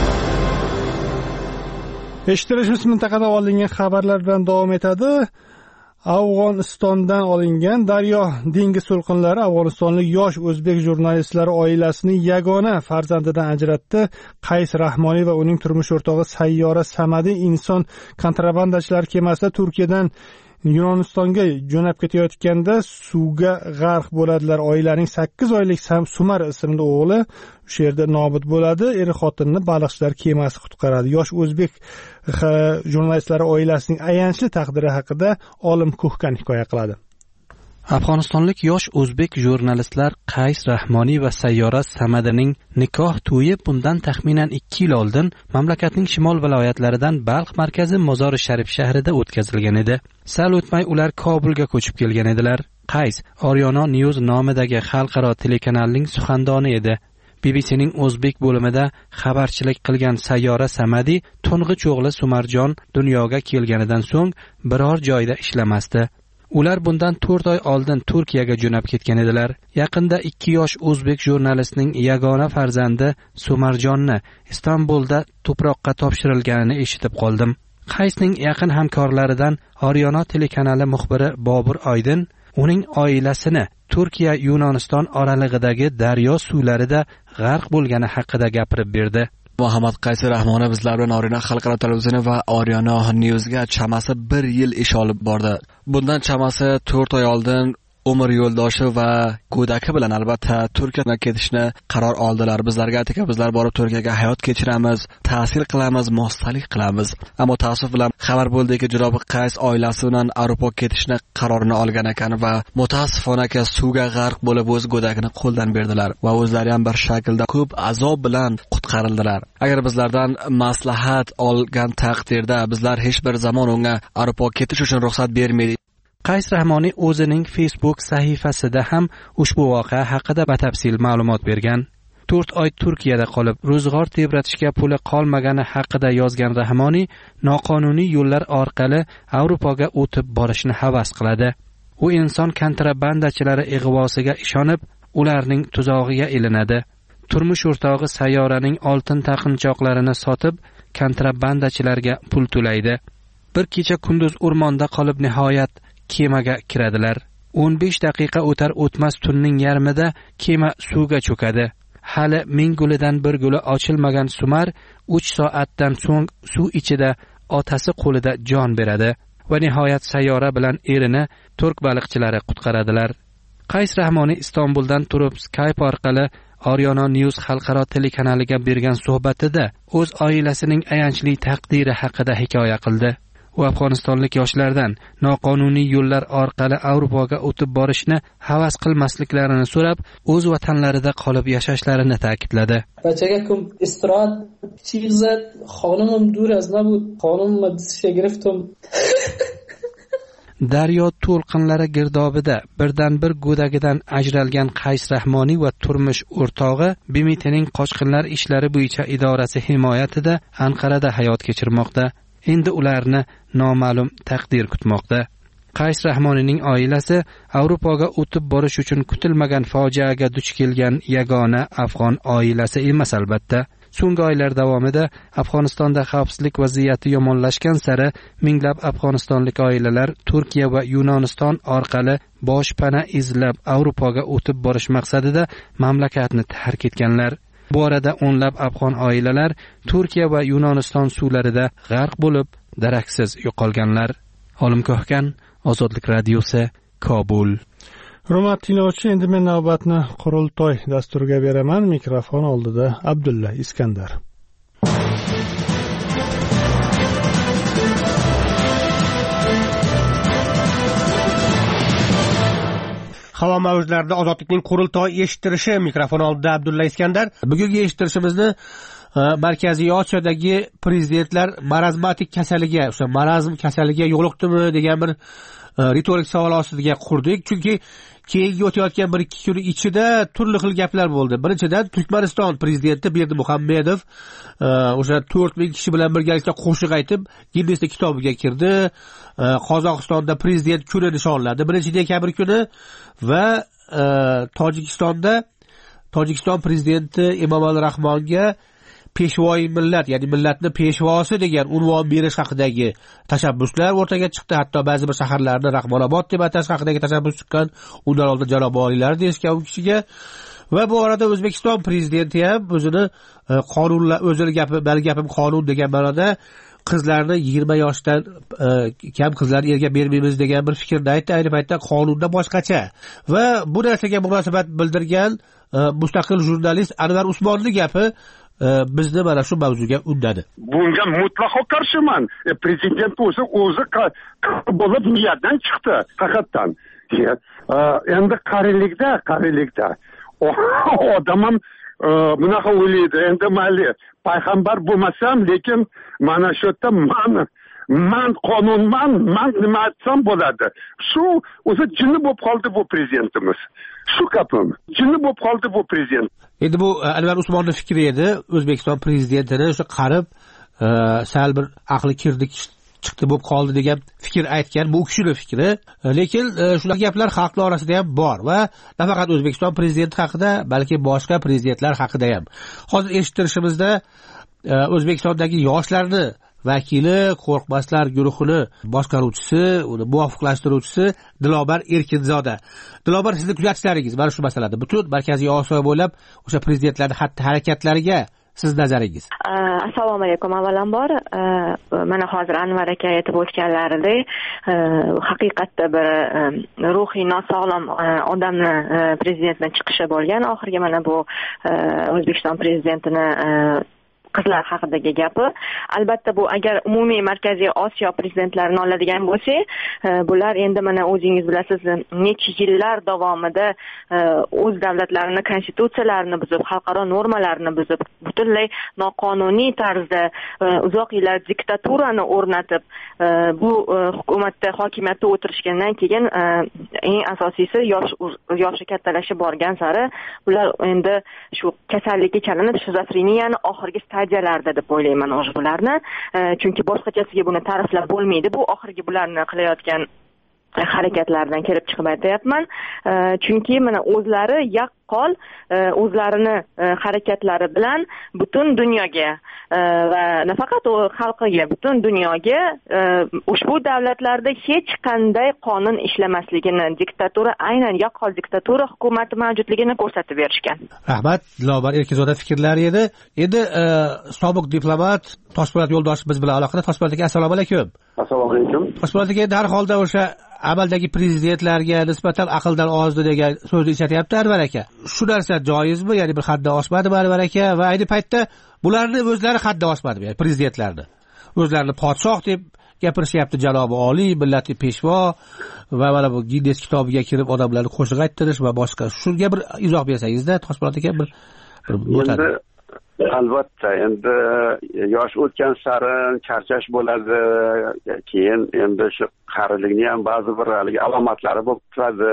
Eshittirishimiz mintaqada olingan xabarlar bilan davom etadi. Afg'onistondan olingan Daryo dengiz to'lqinlari afg'onistonlik yosh o'zbek jurnalistlari oilasining yagona farzandidan ajratdi. Qays Rahmoniy va uning turmush o'rtog'i Sayyora Samadi inson kontrabandachilar kemasida Turkiyadan Yunonistonga jo'nab ketayotganda suvga g'arq bo'ladilar. Oilaning 8 oylik Sumar ismli o'g'li o'sha yerda nobud bo'ladi. Er xotinni baliqchilar kemasi qutqaradi. Yosh o'zbek jurnalistlari oilasining ayanchli taqdiri haqida Olim Kuhkan hikoya qiladi.
Afg'onistonlik yosh o'zbek jurnalistlar Qays Rahmoniy va Sayyora Samadining nikoh to'yi bundan taxminan 2 yil oldin mamlakatning shimol viloyatlaridan Balx markazi Mozori Sharif shahrida o'tkazilgan edi. Sal o'tmay ular Kobulga ko'chib kelgan edilar. Qays Oryona News nomidagi xalqaro telekanalning suxandoni edi. BBCning o'zbek bo'limida xabarchilik qilgan Sayyora Samadi to'ng'ich o'g'li Sumarjon dunyoga kelganidan so'ng biror joyda ishlamasdi. Ular bundan 4 oy oldin Turkiyaga jo'nab ketgan edilar. Yaqinda 2 yosh o'zbek jurnalistning yagona farzandi Sumarjonni Istanbulda to'proqqa topshirilganini eshitib qoldim. Qaysning yaqin hamkorlaridan Oryona telekanali muxbiri Bobur Oydin uning oilasini Turkiya Yunoniston oralig'idagi daryo suvlarida g'arq bo'lgani haqida gapirib berdi.
Muhammad Qays Rahmoniy bizlar bilan Oryona xalqaro televizioni va Oryona Newsga chamasi 1 yil ish olib bordi. Bundan chamasi 4 oy oldin umr yo'ldoshi va go'daki bilan albatta Turkiyaga ketishni qaror oldilar. Bizlarga aytdiki, bizlar borib Turkiyaga hayot kechiramiz, tahsil qilamiz, mo'stalik qilamiz. Ammo ta'sif bilan xabar bo'ldiki, janob Qays oilasi bilan Avropaga ketishni qarorini olgan ekan va mutaassifona suvga g'arq bo'lib o'z go'dagini qo'ldan berdilar va o'zlari ham bir shaklda ko'p azob bilan qutqarildilar. Agar bizlardan maslahat olgan taqdirda bizlar hech bir zamon unga Avropaga ketish uchun ruxsat bermaydik.
Qays Rahmoniy o'zining Facebook sahifasida ham ushbu voqea haqida batafsil ma'lumot bergan. 4 oy Turkiyada qolib, ro'zg'or tebratishga puli qolmagani haqida yozgan Rahmoniy noqonuniy yo'llar orqali Avropaga o'tib borishni havas qiladi. U inson kontrabandachilari ig'vosiga ishonib, ularning tuzog'iga ilinadi. Turmush o'rtog'i sayyoraning oltin taqinchoqlarini sotib, kontrabandachilarga pul to'laydi. Bir kecha kunduz o'rmonda qolib nihoyat kemaga kiradilar. 15 daqiqa o'tar o'tmas tunning yarmida kema suvga cho'kadi. Hali ming gulidan bir guli ochilmagan Sumar 3 soatdan so'ng suv ichida otasi qo'lida jon beradi va nihoyat sayyora bilan erini turk baliqchilari qutqaradilar. Qays Rahmoniy Istanbuldan turib Skype orqali Oryana News xalqaro telekanaliga bergan suhbatida o'z oilasining ayanchli taqdiri haqida hikoya qildi. U afg'onistonlik yoshlardan noqonuniy yo'llar orqali Avropaga o'tib borishni havas qilmasliklarini so'rab, o'z vatanlarida qolib yashashlarini ta'kidladi.
بچه‌ها کم استراحت چیز زد خانمم دور از نبود خانم مدرسه گرفتم
Daryo to'lqinlari girdobida birdan bir go'dagidan ajralgan Qays Rahmoniy va turmush o'rtog'i BMTning qochqinlar ishlari bo'yicha idorasi himoyatida Anqarada hayot kechirmoqda. Endi ularni noma'lum taqdir kutmoqda. Qays Rahmoniyning oilasi Avropaga o'tib borish uchun kutilmagan fojiaga duch kelgan yagona afg'on oilasi emas albatta. So'nggi oylar davomida Afg'onistonda xavfsizlik vaziyati yomonlashgan sari minglab afg'onistonlik oilalar Turkiya va Yunoniston orqali boshpana izlab Avropaga o'tib borish maqsadida mamlakatni tark etganlar. Bu orada o'nlab afg'on oilalar Turkiya va Yunoniston suvlarida g'arq bo'lib, daraksiz yo'qolganlar. Olim Ko'hkan, Ozodlik radiosi, Kobul.
Hurmatli tinglovchi, endi men navbatni qurultoy dasturiga beraman. Mikrofon oldida Abdulla Iskandar.
Havo mavjlarida Ozodlikning qurultoy eshittirishi, mikrofon oldida Abdulla Iskandar. Bugungi eshittirishimizni Markaziy Osiyodagi prezidentlar marazmatik kasaliga, o'sha marazm kasaliga yo'liqdimi degan bir ritorik savol ostiga qurdik. Chunki keyingi o'tayotgan 1-2 kun ichida turli xil gaplar bo'ldi. Birinchidan Turkmaniston prezidenti Berdimuhamedov o'sha 4000 kishi bilan birgalikda qo'shiq aytib, Ginnes kitobiga kirdi. Qozog'istonda prezident kuni nishonlandi, 1-dekabr kuni va Tojikiston prezidenti Emomali Rahmonga peshvoyi millat, ya'ni millatni peshvosi degan unvon berish haqidagi tashabbuslar o'rtaga chiqdi. Hatto ba'zi bir shaharlarni Rahmonobod deb atash haqidagi tashabbus chiqqan. Undan oldin janob oliylar deyishgan u kishiga. Va bu orada O'zbekiston prezidenti ham o'zini qonunlar, o'zini gapim qonun degan ma'noda qizlarni 20 yoshdan kam qizlarni erga bermaymiz degan bir fikrni aytdi. Ayni paytda qonunda boshqacha. Va bu narsaga munosabat bildirgan mustaqil jurnalist Anvar Usmonning gapi bizni mana shu mavzuga undadi.
Bunga mutlaqo qarshiman. Prezident o'zi bo'lib niyatdan chiqdi haqiqatan. Endi qarilikda odam ham bunaqa o'ylaydi. Endi mayli payg'ambar bo'lmasam, lekin mana shu yerda man qonunman, man nima aytsam bo'ladi. Shu o'zi jinni bo'lib qoldi bu prezidentimiz. Shu gapim. Jinni bo'lib qoldi bu prezident.
Endi bu Anvar Usmonning fikri edi. O'zbekiston prezidentini o'sha qarib, sal bir aqli kirdik chiqdi bo'lib qoldi degan fikr aytgan. Bu kishining fikri. Lekin shunaqa gaplar xalqlar orasida ham bor va nafaqat O'zbekiston prezidenti haqida, balki boshqa prezidentlar haqida ham. Hozir eshittirishimizda O'zbekistondagi yoshlarni vakili, qo'rqmaslar guruhini boshqaruvchisi, uni muvofiqlashtiruvchisi Dilobar Erkinzoda. Dilobar, sizning kuzatishlaringiz mana shu masalada butun Markaziy Osiyo bo'ylab o'sha prezidentlarning xatti harakatlariga siz nazaringiz?
Assalomu alaykum. Avvalambor mana hozir Anvar aka aytib o'tganlaridek haqiqatda bir ruhiy nosog'lom odamni prezidentning chiqishi bo'lgan. Oxirgi mana bu O'zbekiston prezidentini qizlar haqidagi gapi. Albatta bu agar umumiy Markaziy Osiyo prezidentlarini oladigan bo'lsak, bular endi mana o'zingiz bilasiz, necha yillar davomida o'z davlatlarini konstitutsiyalarini buzib, xalqaro normalarini buzib, butunlay noqonuniy tarzda uzoq yillar diktaturani o'rnatib, bu hukumatda hokimiyatda o'tirishgandan keyin eng asosiysi yoshi kattalashib borgan sari bular endi shu kasallikka chalinib, shizofreniyani oxirgi stadiyalarda deb o'ylayman o'zi bularni. Chunki boshqachasiga buni ta'riflab bo'lmaydi. Bu oxirgi bularni qilayotgan harakatlardan kelib chiqib aytayapman. Chunki mana o'zlari yaqqol o'zlarini harakatlari bilan butun dunyoga va nafaqat xalqiga, butun dunyoga ushbu davlatlarda hech qanday qonun ishlamasligini, diktatura, aynan yaqqol diktatura hukumati mavjudligini ko'rsatib berishgan.
Rahmat, Dilobar Erkizoda fikrlari edi. Endi sobiq diplomat Toshpo'lat Yo'ldoshev biz bilan aloqada. Toshpo'lat aka, assalomu alaykum.
Assalomu alaykum.
Toshpo'lat aka, har holda o'sha amaldagi prezidentlarga nisbatan aqldan ozdi degan so'zni ishlatyapti Anvar aka. Shu narsa joizmi? Ya'ni bir hadda oshmadimi Anvar aka? Va ayni paytda bularni o'zlari hadda oshmadimi? Ya'ni prezidentlarni o'zlarini podshoh deb gapirishyapti, janobi oliy, millatli peshvo va mana bu Ginnes kitobiga kirib odamlarni qo'shiq ayttirish va boshqa. Shunga bir izoh bersangizda, Toshpo'lat aka, bir o'tadi.
Albatta, endi yosh o'tgan sari charchash bo'ladi, keyin endi shu qarilikni ham ba'zi bir alomatlari bo'lib turadi.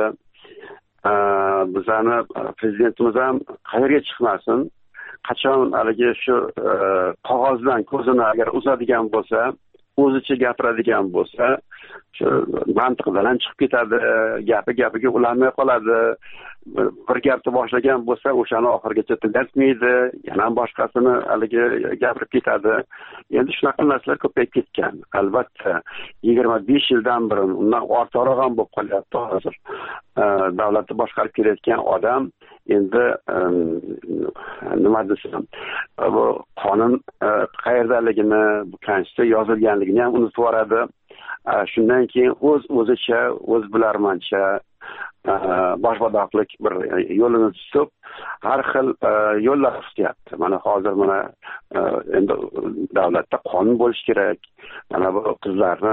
Bizani prezidentimiz ham qayerga chiqmasin, qachon haligi shu qog'ozdan ko'zini agar uzadigan bo'lsa, o'zicha gapiradigan bo'lsa, shu mantiqdan ham chiqib ketadi, gapiga ulanmay qoladi. Bir gapni boshlagan bo'lsa, o'shani oxirigacha tugatmaydi, yana boshqasini haligi gapirib ketadi. Endi shunaqa narsalar ko'payib ketgan. Albatta, 25 yildan beri undan ortiqroq ham bo'lib qolyapti hozir. Davlatni boshqarib kelayotgan odam endi nima desam, bu qonun qayerdaligini, bu konstitutsiya yozilganligini ham unutib yuboradi. Shundan keyin o'zicha, o'z bilarmancha boshboshdoqlik bir yo'lini tutib, har xil yo'llar tutyapti. Mana hozir mana endi davlatda qonun bo'lishi kerak. Mana bu qizlarni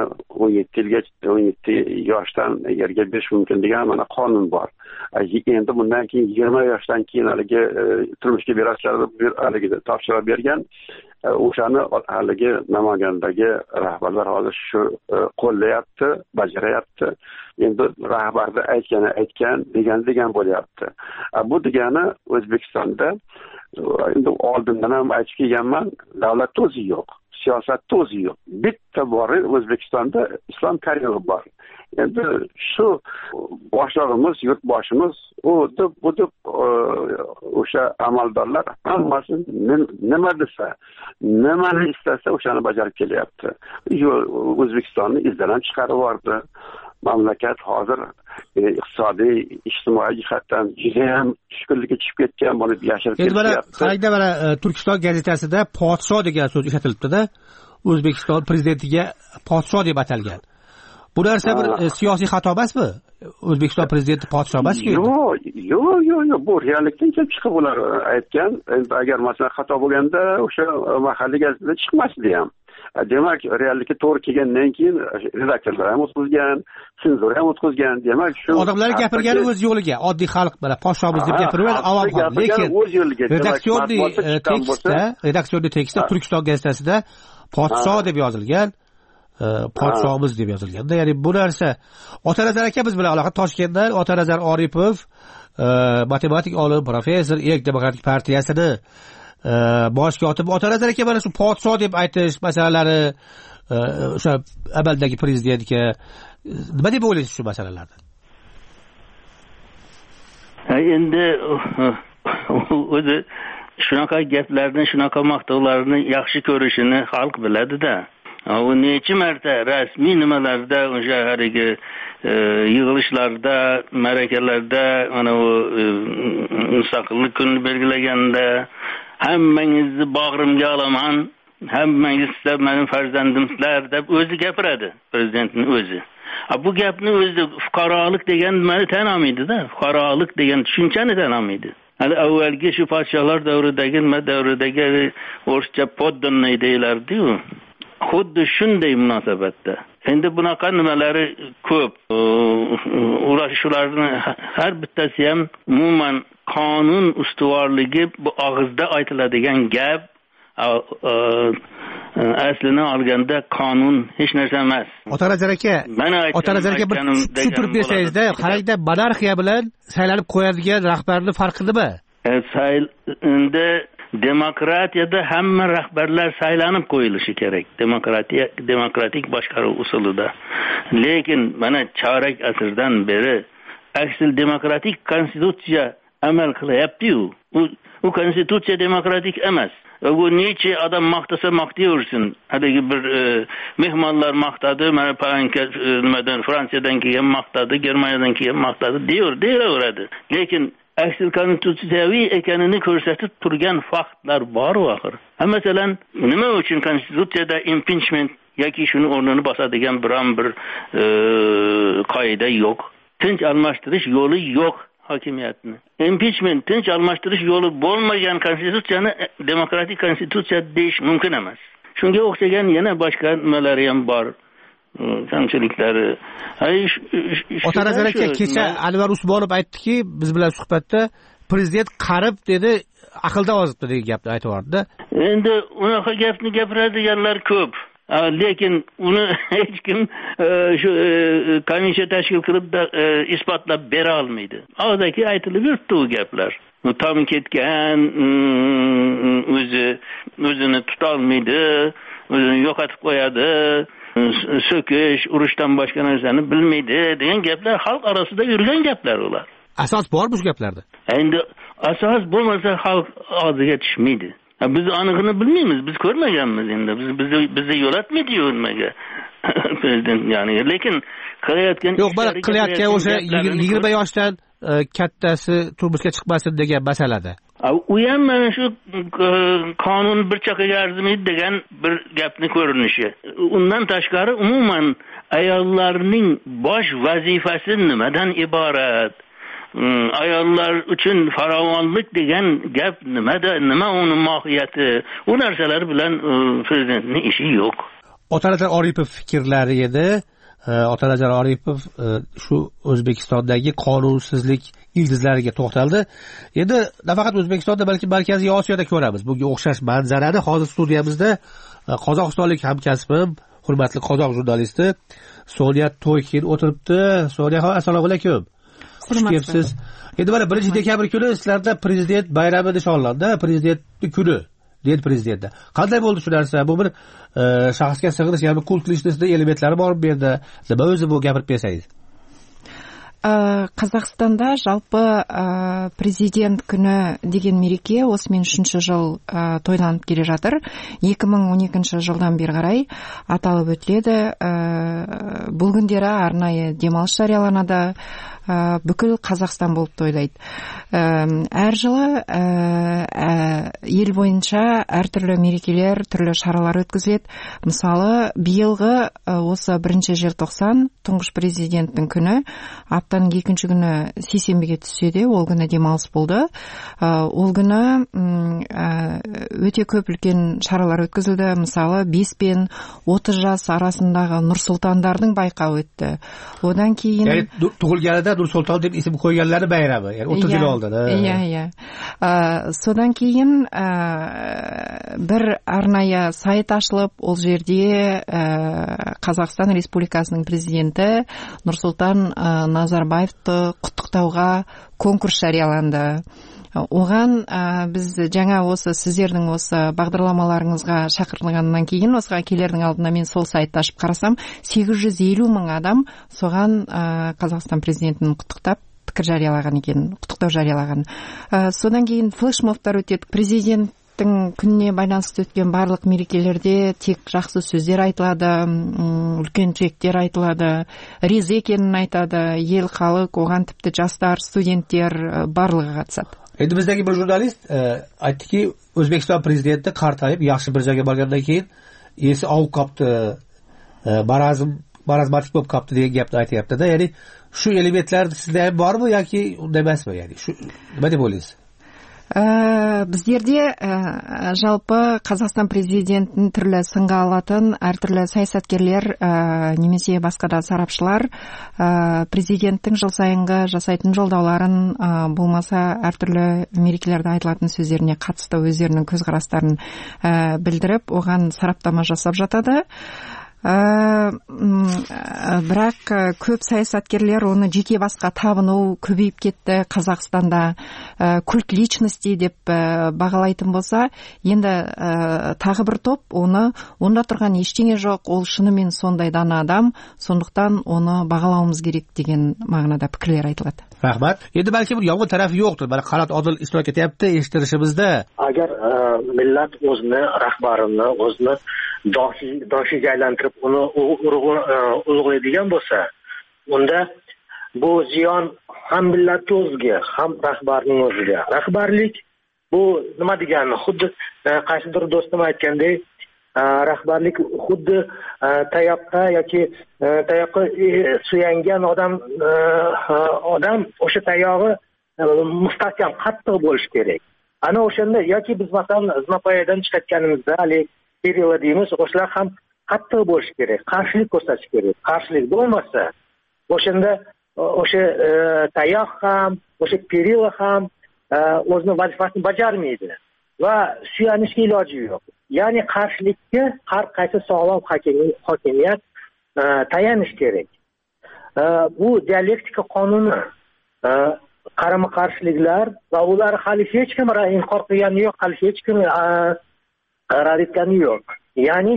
17 yoshdan erga berish mumkin degan mana qonun bor. Endi bundan keyin 20 yoshdan keyin haligi turmushga berasizlar, haligi topshiriq bergan. O'shani haligi Namangandagi rahbarlar hozir shu qo'llayapti, bajarayapti. Endi rahbarda aytgan, degan bo'lyapti. Bu degani O'zbekistonda endi oldindan ham aytib kelganman, davlat o'zi yo'q, siyosat o'zi yo'q. Bitta bori O'zbekistonda Islom Karimov bor. Endi shu boshlig'imiz, yurtboshimiz u deb o'sha amaldorlar hammasi nima desa, nimani istasa o'shani bajarib kelyapti. O'zbekistonni izdan chiqarib yubordi. Mamlakat hozir iqtisodiy, ijtimoiy jihatdan juda ham tushkunlikka tushib ketgan, buni yashirib ketyapti.
Endi mana Turkiston gazetasida podsho degan so'z ishlatilibdi-da. O'zbekiston prezidentiga podsho deb atalgan. Bu narsa bir siyosiy xato emasmi? O'zbekiston prezidenti podsho emas-ku.
Yo'q, bu reallikdan kelib chiqib ular aytgan. Endi agar masalan xato bo'lganda o'sha mahalliy gazetada chiqmasdi ham. Demak, reallikka to'g'ri kelgandan keyin redaktorlar ham o'tkazgan, senzura ham o'tkazgan. Demak, shu
odamlar gapirgani o'z yo'liga, oddiy xalq bilan podshomiz deb gapiraveradi, avom ham. Lekin
o'z yo'liga.
Redaksion tekstda Turkiston gazetasida podsho deb yozilgan. Podshomiz deb yozilganda, ya'ni bu narsa Otanazar aka biz bilan aloqa Toshkentdan. Otanazar Oripov, matematik olim, professor, Erk demokratik partiyasini bosh kotibi. Otanazar aka mana shu podsho deb aytish masalalari o'sha amaldagi prezidentga nima deb o'ylaysiz shu masalalarda?
Endi o'zi shunaqa gaplarni, shunaqa maqtovlarni yaxshi ko'rishini xalq biladi-da. U necha marta rasmiy nimalarda, o'sha harigi yig'ilishlarda, ma'rakalarda, mana u mustaqillik kunini belgilaganda hammangizni bag'rimga olaman, hammangiz sizlar mening farzandimsizlar deb o'zi gapiradi, prezidentning o'zi. Bu gapni o'zi fuqarolik degan nimani tan olmaydi-da, fuqarolik degan tushunchani tan olmaydi. Hali avvalgi shu podshohlar davridagi o'ruscha poddanniy deyilardi-yu. Xuddi shunday munosabatda. Endi bunaqa nimalari ko'p. Shularning har bittasi ham umuman qonun ustuvorligi bu og'izda aytiladigan gap. Aslini olganda qonun hech narsa emas.
Otanazar aka bir tushuntirib bersangiz-da, qarangda monarxiya bilan saylanib qo'yadigan rahbarning farqi nima?
Endi demokratiyada hamma rahbarlar saylanib qo'yilishi kerak. Demokratik boshqaruv usulida. Lekin mana chorak asrdan beri aksil demokratik konstitutsiya amal qilyapti-yu. U konstitutsiya demokratik emas. Bu necha odam maqtasa maqtaversin. Haligi bir mehmonlar maqtadi, mana nimadan Fransiyadan kelgan maqtadi, Germaniyadan kelgan maqtadi deyaveradi. Lekin aksil konstitutsiyaviy ekanini ko'rsatib turgan faktlar bor axir. Masalan, nima uchun konstitutsiyada impeachment yoki shuni o'rnini bosadigan biron bir qoida yo'q. Tinch almashtirish yo'li yo'q hokimiyatni. Impeachment tinch almashtirish yo'li bo'lmagan konstitutsiyani demokratik konstitutsiya deyish mumkin emas. Shunga o'xshagan yana boshqa nimalari ham bor. Kamchiliklari.
Otanazar aka kecha Anvar Usmonov aytdiki, biz bilan suhbatda prezident qarib dedi, aqldan ozibdi degan gapni aytib yubordi-da.
Endi unaqa gapni gapiradiganlar ko'p. Lekin uni hech kim shu komissiya tashkil qilib isbotlab bera olmaydi. Og'zaki aytilib yuribdi u gaplar. Tom ketgan, o'zini tuta olmaydi, o'zini yo'qotib qo'yadi, so'kish, urushdan boshqa narsani bilmaydi degan gaplar xalq orasida yurgan gaplar ular.
Asos bor bu gaplarda.
Endi asos bo'lmasa xalq og'ziga tushmaydi. Biz anig'ini bilmaymiz, biz ko'rmaganmiz endi. Bizni yo'latmaydi-yu nimaga. Prezident ya'ni, lekin qilayotgan
yo'q, bana qilayotgan o'sha 20 yoshdan kattasi turmushga chiqmasin degan masalada.
U ham mana shu qonun bir chaqaga arzimaydi degan bir gapni ko'rinishi. Undan tashqari umuman ayollarning bosh vazifasi nimadan iborat? Ayollar uchun farovonlik degan gap nima uni mohiyati? U narsalar bilan prezidentning ishi yo'q.
Otanazar Oripov fikrlari edi. Otanazar Oripov shu O'zbekistondagi qonunsizlik ildizlariga to'xtaldi. Endi nafaqat O'zbekistonda, balki Markaziy Osiyoda ko'ramiz bunga o'xshash manzarani. Hozir studiyamizda qozog'istonlik hamkasbim, hurmatli qozoq jurnalisti Sonya Toykin o'tiribdi. Sonya, assalomu alaykum. Xushkepsiz. Endi mana 1-dekabr kuni sizlarda prezident bayrami nishonlandi, prezidentning kuni. Deydi prezidentda. Qanday bo'ldi shu narsa? Bu bir shaxsga sig'inish, ya'ni qul qilishning elementlari bormi bu yerda? Nima o'zi bu gapirib bersangiz?
Қазақстанда жалпы президент күні деген мереке осымен 3-ші жыл тойланып келе жатыр. 2012 жылдан бері қарай аталып өтіледі. Бұл күндері арнайы демалыс жарияланады. Бүкіл Қазақстан болып тойлайды. Әр жылы ел бойынша әртүрлі мерекелер, түрлі шаралар өткізіледі. Мысалы, биылғы осы 1 желтоқсан тұңғыш президенттің күні, аптаның 2-ші күні сейсенбіге түссе де, ол күні демалыс болды. Ол күні өте көп үлкен шаралар өткізілді. Мысалы, 5 пен 30 жас арасындағы Нұрсұлтандардың байқауы өтті. Одан кейін
tug'ilganida Nursulton deb ism qo'yganlari bayrami, ya'ni 30 yil oldin.
Содан кейін бір арнайы сайт ашылып, ол жерде Қазақстан Республикасының президенті Нұрсұлтан Назарбаевты құттықтауға конкурс жарияланды. Оған біз жаңа осы сіздердің осы бағдарламаларыңызға шақырылғаннан кейін осыға келердің алдында мен сол сайтты ашып қарасам, 850 мың адам соған Қазақстан президентін құттықтап пікір жариялаған екен, құттықтау жариялаған. Содан кейін флешмобтар өтеді. Президенттің күніне байланысты өткен барлық мерекелерде тек жақсы сөздер айтылады, үлкен тілектер айтылады, риза екенін айтады, ел, халық, оған тіпті жастар, студенттер барлығы қатысады.
Endi bizdagi bir jurnalist aytdiki, O'zbekiston prezidenti qartayib yaxshi bir joyga borgandan keyin esi ovib qolibdi, marazmatik bo'lib qolibdi degan gapni aytyapti-da. Ya'ni shu elementlar sizda ham bormi yoki unda emasmi? Ya'ni shu nima deb o'ylaysiz?
Biz yerде жалпы Қазақстан президентін түрлі сынға алатын әртүрлі саясаткерлер немесе басқа да сарапшылар президенттің жыл сайынғы жасайтын жолдауларын болмаса әртүрлі мерекелерде айтылатын сөздеріне қатысты өздерінің көзқарастарын білдіріп, оған сараптама жасап жатады. Бірақ көп саясаткерлер оны жеке басқа табыну көбейіп кетті Қазақстанда, культ личности деп бағалайтын болса, енді тағы бір топ оны онда тұрған ештеңе жоқ, ол шынымен сондай дана адам, сондықтан оны бағалауымыз керек деген мағынада пікірлер айтылады.
Rahmat. Endi balki bir yomon tarafi yo'qdir. Mana Qanot Odil ishtirok etyapti eshittirishimizda.
Agar millat o'zini rahbarini, o'zini doshiga aylantirib uni ulug'laydigan bo'lsa, unda bu ziyon ham millatning o'ziga, ham rahbarning o'ziga. Rahbarlik bu nima degani? Xuddi qaysidir do'stim aytgandek, rahbarlik xuddi tayoqqa yoki tayoqqa suyangan odam o'sha tayog'i mustahkam, qattiq bo'lishi kerak. Ana o'shanda yoki biz masalan zinapoyadan chiqayotganimizda hali perila deymiz, o'shalar ham qattiq bo'lishi kerak, qarshilik ko'rsatish kerak. Qarshilik bo'lmasa, o'shanda o'sha tayoq ham, o'sha perila ham o'zining vazifasini bajarmaydi va suyanishga iloji yo'q. Ya'ni qarshilikka har qaysi sog'lom hokimiyat tayanish kerak. Bu dialektika qonuni, qarama-qarshiliklar va ular hali hech kim inkor qilgani yo'q, hali hech kim rad etgani yo'q. Ya'ni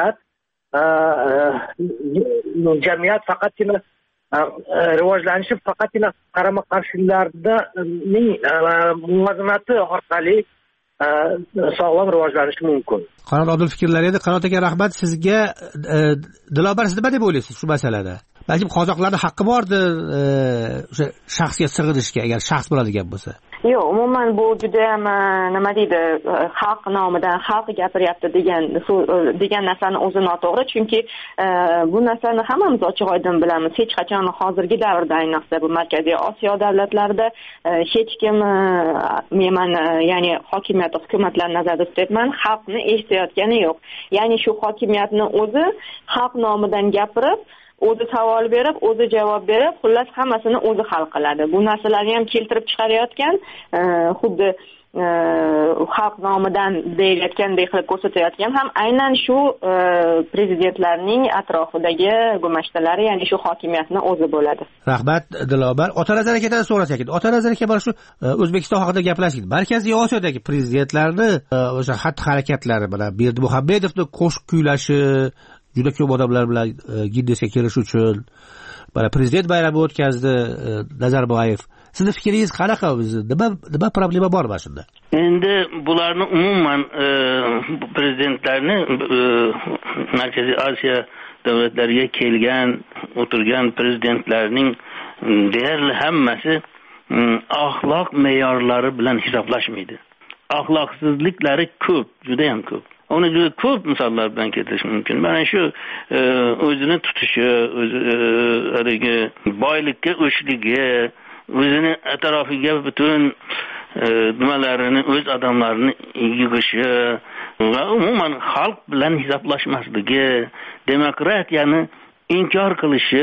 jamiyat faqatgina rivojlanishi faqatgina qarama-qarshiliklarning muvozanati orqali sog'lom rivojlanishi mumkin.
Qanot Odil fikrlari edi. Qanot aka, rahmat sizga. Dilobar, siz nima deb o'ylaysiz shu masalada? Balki qozoqlarning haqqi bordir o'sha shaxsga sig'inishga, agar shaxs bo'ladigan bo'lsa.
Yo'q, umuman bu juda ham nima deydi, xalq nomidan xalq gapiryapti degan narsani o'zi noto'g'ri, chunki bu narsani hammamiz ochiq oydin bilamiz. Hech qachon hozirgi davrda, ayniqsa bu Markaziy Osiyo davlatlarida hech kim ya'ni hokimiyat, hukumatlar nazarda tutyapman, xalqni eshitayotgani yo'q. Ya'ni shu hokimiyatni o'zi xalq nomidan gapirib, o'zi savol berib, o'zi javob berib, xullas hammasini o'zi hal qiladi. Bu narsalarni ham keltirib chiqarayotgan, xuddi xalq nomidan deyilayotgandek qilib ko'rsatayotgan ham aynan shu prezidentlarning atrofidagi gumashtalari, ya'ni shu hokimiyatni o'zi bo'ladi.
Rahmat Dilobar. Otanazar akadan so'rasak edi. Otanazar aka, mana shu O'zbekiston haqida gaplashdik. Markaziy Osiyodagi prezidentlarni o'sha xatti-harakatlari bilan Berdimuhamedovning qo'shiq kuylashi, juda ko'p odamlar bilan Ginnessga kirish uchun mana prezident bayrami o'tkazdi Nazarboyev. Sizni fikringiz qanaqa o'zi? Nima problema bor mana shunda?
Endi bularni umuman prezidentlarni Markaziy Osiyo davlatlariga kelgan, o'tirgan prezidentlarning deyarli hammasi axloq me'yorlari bilan hisoblashmaydi. Axloqsizliklari ko'p, juda ham ko'p. Uni juda ko'p misollar bilan keltirish mumkin. Mana shu o'zini tutishi, o'zi boylikka o'shligi, o'zini atrofiga butun nimalarini, o'z odamlarini yig'ishi va umuman xalq bilan hisoblashmasligi, demokratiyani inkor qilishi,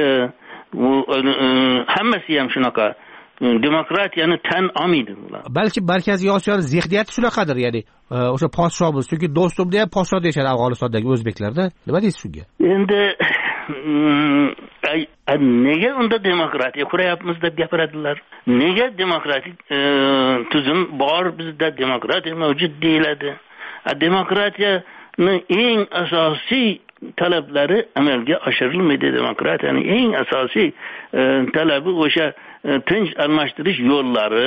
hammasi ham shunaqa. Demokratiyani tan olmaydi ular.
Balki Markaziy Osiyoning zehniyati shunaqadir, ya'ni o'sha podshomiz, chunki do'stimda ham podsho deyishadi Afg'onistondagi o'zbeklarda. Nima deysiz shunga?
Endi nega unda demokratiya qurayapmiz deb gapiradilar? Nega demokratik tuzum bor, bizda demokratiya mavjud deyiladi? Demokratiyani eng asosiy talablari amalga oshirilmaydi. Demokratiyaning eng asosiy talabi o'sha tinch almashtirish yo'llari,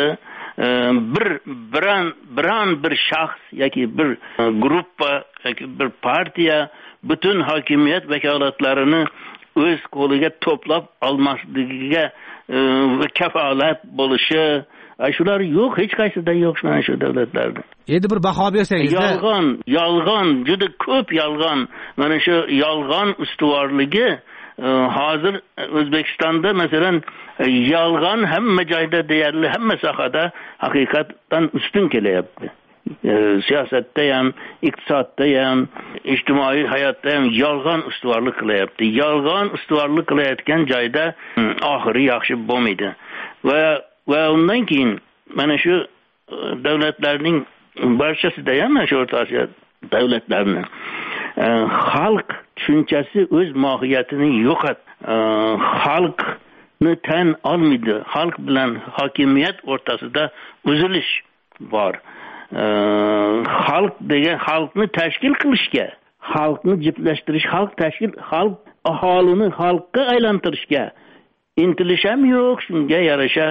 bir shaxs yoki bir gruppa yoki bir partiya butun hokimiyat vakolatlarini o'z qo'liga to'plab olmasligiga kafolat bo'lishi, shular yo'q, hech qaysida yo'q mana shu davlatlarda.
Endi bir baho bersangiz.
Yolg'on, juda ko'p yolg'on. Mana shu yolg'on ustuvorligi hozir O'zbekistonda masalan yolg'on hamma joyda deyarli hamma sohada haqiqatdan ustun kelyapti. Siyosatda ham, iqtisodda ham, ijtimoiy hayotda ham yolg'on ustuvorlik qilyapti. Yolg'on ustuvorlik qilayotgan joyda oxiri yaxshi bo'lmaydi. Va undan keyin mana shu davlatlarning barchasida ham mana shu O'rta Osiyo davlatlarini xalq tushunchasi o'z mohiyatini yo'qot. Xalqni tan olmaydi. Xalq bilan hokimiyat o'rtasida uzilish bor. Xalq degan xalqni tashkil qilishga, xalqni jiplashtirish, xalq aholini xalqqa aylantirishga intilish ham yo'q. Shunga yarasha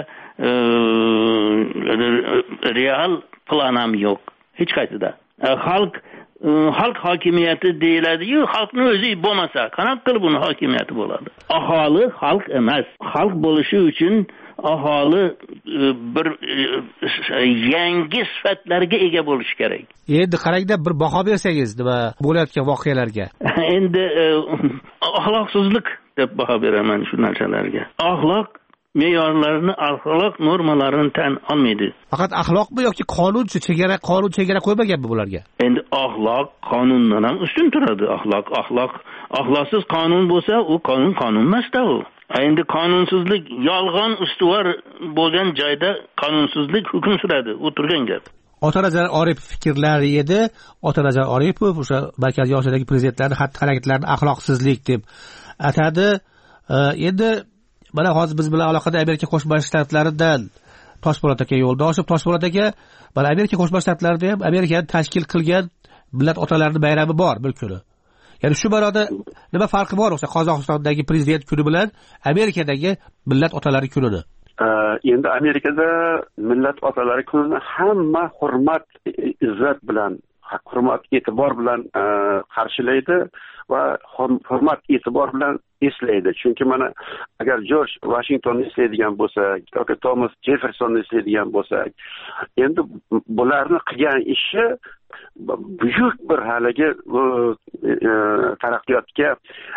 real plan ham yo'q hech qaysida. Xalq hokimiyati deyiladi-yu, xalqni o'zi bo'lmasa, qanaqa qilib buni hokimiyati bo'ladi? Aholi xalq emas. Xalq bo'lishi uchun aholi bir yangi sifatlarga ega bo'lishi kerak.
Endi qarangda bir baho bersangiz nima bo'layotgan voqealarga.
Endi axloqsizlik deb baho beraman shu narsalarga. Axloq me'yorlarini, axloq normalarini tan olmaydi.
Faqat axloqmi yoki qonunchi chegara qo'ymaganmi bularga?
Endi axloq qonundan ham ustun turadi. Axloqsiz qonun bo'lsa, u qonun emas-da u. Endi qonunsizlik, yolg'on ustuvor bo'lgan joyda qonunsizlik hukm suradi. U turgan gap.
Otanazar Oripov fikrlari edi. Otanazar Oripov o'sha Markaziy Osiyodagi prezidentlarning xatti-harakatlarini axloqsizlik deb atadi. Endi mana hozir biz bilan aloqada Amerika Qo'shma Shtatlaridan Toshpo'lat aka yo'ldoshib. Toshpo'lat aka, mana Amerika Qo'shma Shtatlarida ham Amerikani tashkil qilgan millat otalarining bayrami bor bir kuni. Ya'ni shu ma'noda nima farqi bor o'sha Qozog'istondagi prezident kuni bilan Amerikadagi millat otalari kunini?
Endi Amerikada millat otalari kunini hamma hurmat, izzat bilan, hurmat, e'tibor bilan qarshilaydi va hurmat, e'tibor bilan eslaydi. Chunki mana agar Jorj Vashingtonni eslaydigan bo'lsak yoki Thomas Jeffersonni eslaydigan bo'lsak, endi bularni qilgan ishi buyuk bir haligi taraqqiyotga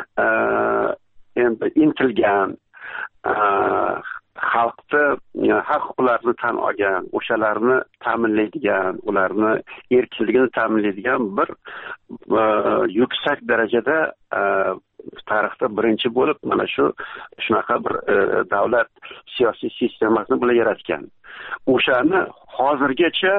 endi intilgan, xalqni haq huquqlarini tan olgan, o'shalarni ta'minlaydigan, ularni erkinligini ta'minlaydigan bir yuksak darajada tarixda birinchi bo'lib mana shunaqa bir davlat siyosiy sistemasini bular yaratgan. O'shani hozirgacha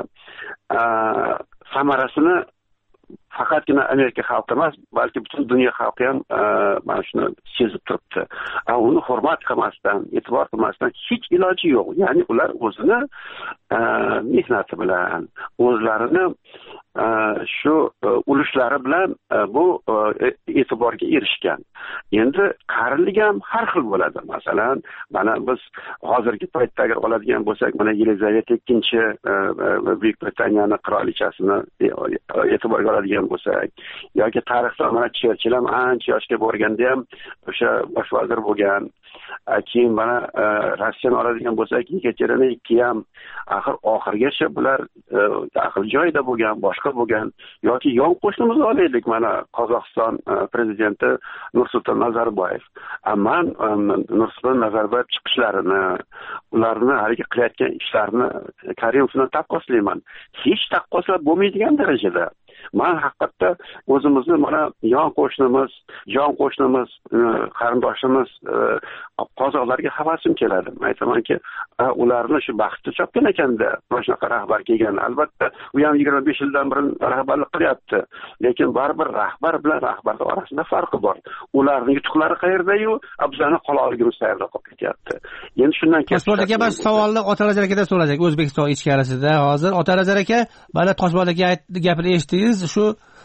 samarasini faqatgina Amerika xalqi emas, balki butun dunyo xalqi ham mana shuni sezib turibdi. Uni hurmat qilmasdan, e'tibor qilmasdan hech iloji yo'q. Ya'ni ular o'zini mehnati bilan, o'zlarini shu ulushlari bilan bu e'tiborga erishgan. Endi qarilik ham har xil bo'ladi. Masalan, mana biz hozirgi paytda agar oladigan bo'lsak, mana Yelizaveta II Buyuk Britaniyaning qirolichasini e'tiborga oladigan bo'lsak, yoki tarixda mana Cherchill ham ancha yoshga borganda ham o'sha bosh vazir bo'lgan. Keyin mana Rossiyani oladigan bo'lsak, Yekaterina II ham axir oxirgacha bular aql joyida bo'lgan, boshqa bo'lgan. Yoki yon qo'shnimizni olaylik, mana Qozog'iston prezidenti Nursulton Nazarboyev. Amman Nursulton Nazarboyev chiqishlarini, ularni haligi qilayotgan ishlarini Karimovdan taqqoslayman. Hech taqqoslab bo'lmaydigan darajada. Men haqiqatda o'zimizni mana yon qo'shnimiz, qarindoshimiz qozoqlarga havasim keladi. Aytamanki, ularni shu baxtli chopgan ekanda mana shunaqa rahbar kelgan. Albatta, u ham 25 yildan beri rahbarlik qilyapti. Lekin baribir rahbar bilan rahbarning orasida farqi bor. Ularning yutuqlari qayerda-yu, bizani qololligimiz tayyorda qolib ketyapti. Endi shundan keyin
Toshpo'lat aka, mana savolni Otanazar akadan so'rasak, O'zbekiston ichkarisida hozir Otanazar aka, mana Toshpo'lat aka gapini eshitdingiz, shu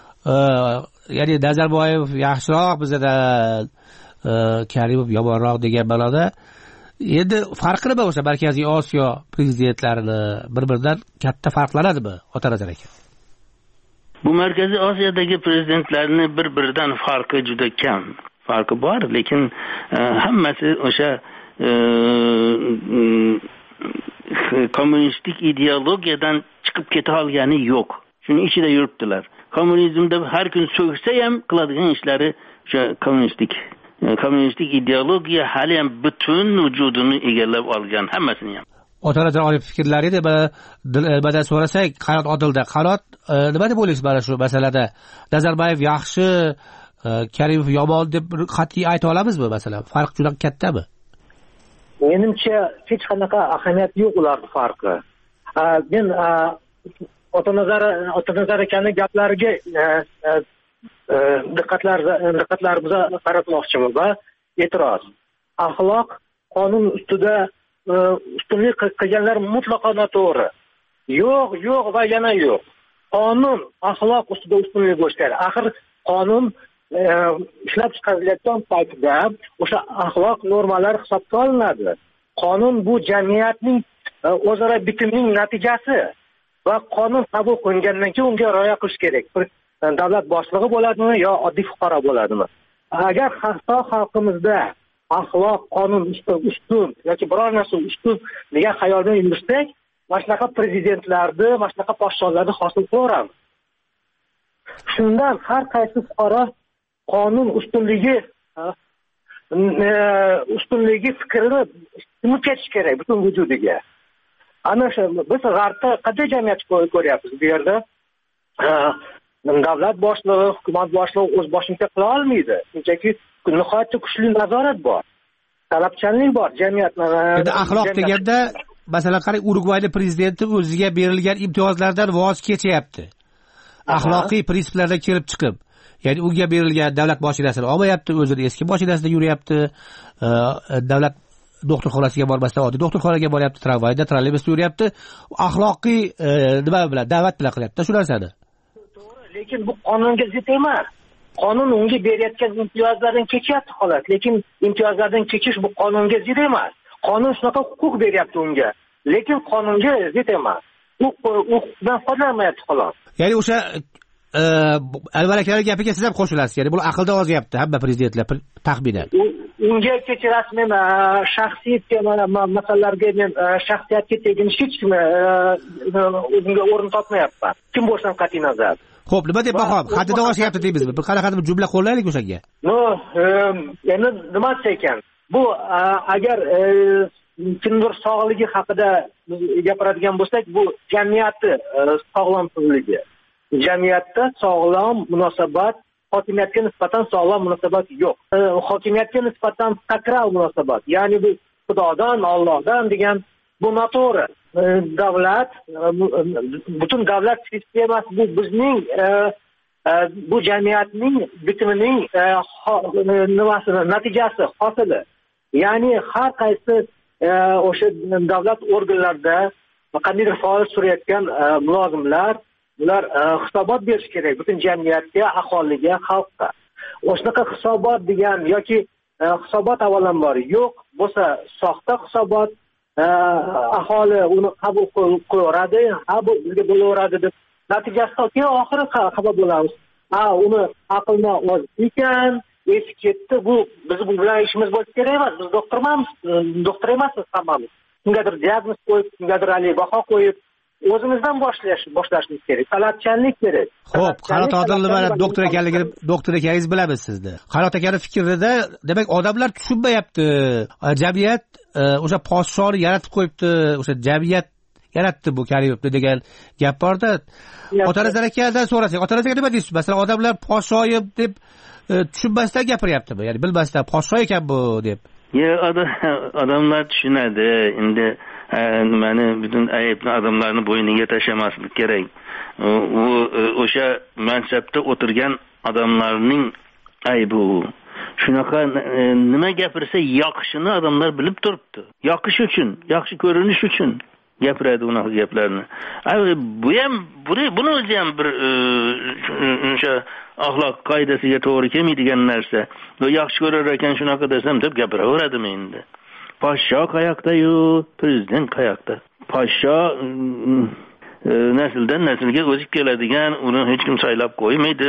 ya'ni Nazarboyev yaxshiroq bizadan, Karimov yomonroq degan ma'noda. Endi farqi nima o'sha Markaziy Osiyo prezidentlarini bir-biridan katta farqlanadimi, Otanazar aka?
Bu Markaziy Osiyodagi prezidentlarning bir-biridan farqi juda kam. Farqi bor, lekin hammasi o'sha kommunistik ideologiyadan chiqib keta olgani yo'q. Shuning ichida yuribdilar. Kommunizmda har kun so'ksa ham qiladigan ishlari o'sha kommunistik ideologiya hali ham butun vujudini egallab olgan hammasini ham.
Otalardan olib fikrlari edi. Dilbadan so'rasak, Qanot Odilda. Qanot, nima deb o'ylaysiz mana shu masalada? Nazarboyev yaxshi, Karimov yomon deb qat'iy ayta olamizmi masalan? Farq juda kattami?
Menimcha hech qanaqa ahamiyat yo'q ularning farqi. Men Otanazar akaning gaplariga diqqatlarimizni qaratmoqchiman va e'tiroz. Axloq qonun ustida ustunlik qilganlar mutlaqo noto'g'ri. Yo'q va yana yo'q. Qonun axloq ustida ustunlik ko'rsatadi. Axir qonun ishlab chiqarilayotgan paytda o'sha axloq normalari hisobga olinadi. Qonun bu jamiyatning o'zaro bitimining natijasi va qonun qabul qilingandan keyin unga rioya qilish kerak. Davlat boshlig'i bo'ladimi yo oddiy fuqaro bo'ladimi? Agar xalqimizda axloq qonun ustun yoki biror narsa ustun degan xayoldan yursak, mana shunaqa prezidentlarni, mana shunaqa podshohlarni hosil qilamiz. Shundan har qaysi fuqaro qonun ustunligi fikrini sinib ketish kerak butun vujudiga. Ana shu biz g'arbda qanday jamiyat ko'ryapmiz bu yerda? Davlat boshlig'i, hukumat boshlig'i o'z boshiga qila olmaydi. Chunki nihoyatda kuchli nazorat bor. Talabchanlik bor jamiyatda.
Endi axloq deganda, masalan, qarang, Urugvayning prezidenti o'ziga berilgan imtiyozlardan voz kechyapti. Axloqiy prinsiplardan kelib chiqib, ya'ni unga berilgan davlat mashinasini olmayapti, o'zini eski mashinasida yuryapti. Davlat doktorxonasiga bormasdan oddiy doktorxonaga boryapti, tramvayda, trolleybusda yuryapti. Axloqiy nima bilan, da'vat bilan qilyapti shu narsani.
Lekin bu qonunga zid emas. Qonun unga berayotgan imtiyozlardan kechyapti xolos, lekin imtiyozlardan kechish bu qonunga zid emas. Qonun shunaqa huquq beryapti unga, lekin qonunga zid emas. U huquqdan foydalanmayapti xolos.
Ya'ni o'sha Anvar akaning gapiga siz ham qo'shilasiz. Ya'ni bu aqldan ozayapti hamma prezidentlar taxminan.
Unga kechirasiz, men shaxsiy masalalarga men shaxsiyatga teginish hech kimni o'zimga o'rin topmayapman. Kim bo'lsa ham qat'iy nazar.
Xo'p, nima deb baho? Haddidan oshyapti deymizmi? Bir qanaqa jumla qo'llaylik o'shanga.
Endi nima ekan? Bu agar kimdir sog'ligi haqida gapiradigan bo'lsak, bu jamiyatni sog'lomligi. Jamiyatda sog'lom munosabat, hokimiyatga nisbatan sog'lom munosabat yo'q. Hokimiyatga nisbatan sakral munosabat, ya'ni bu Xudodan, Allohdan degan bu noto'g'ri. Davlat, butun davlat sistemasi bu bizning bu jamiyatning bitimining natijasi, hosili. Ya'ni har qaysi o'sha davlat organlarida qandaydir faoliyat surayotgan mulozimlar ular hisobot berish kerak butun jamiyatga, aholiga, xalqqa. O'shanaqa hisobot degan yoki hisobot avvalambor yo'q bo'lsa, soxta hisobot, aholi uni qabul qilaveradi, bu bizga bo'laveradi deb natijasida keyin oxiri xabar bo'lamiz. Uni aqlni oz ekan, esi ketdi, bu biz bu bilan ishimiz bo'lsa kerak emas. Biz doktor emasmiz hammamiz. Kimgadir diagnoz qo'yib, kimgadir baho qo'yib o'zimizdan boshlashimiz kerak. Talabchanlik kerak.
Xo'p, Qanot Odilni mana doktor ekanligingiz bilamiz sizni. Qanot akaning fikrida, demak, odamlar tushunmayapti. Jamiyat o'sha podshoni yaratib qo'yibdi, o'sha jamiyat yaratdi bu Karimovni degan gap borda. Otanazar akadan so'rasak, Otanazar aka nima deysiz? Masalan, odamlar podshoyim deb tushunmasdan gapiryaptimi? Ya'ni bilmasdan podsho ekan bu deb.
Odamlar tushunadi. Endi nimani butun aybni odamlarni bo'yniga tashlamaslik kerak. U o'sha mansabda o'tirgan odamlarning aybi u. Shunaqa nima gapirsa yoqishini odamlar bilib turibdi. Yoqish uchun, yaxshi ko'rinish uchun gapiradi unaqa gaplarni. Buni o'zi ham bir o'sha axloq qoidasiga to'g'ri kelmaydigan narsa. Yaxshi ko'rar ekan shunaqa desam deb gapiraveradimi endi? Podsho qayoqda-yu, prezident qayoqda? Podsho nasldan naslga o'sib keladigan, uni hech kim saylab qo'ymaydi,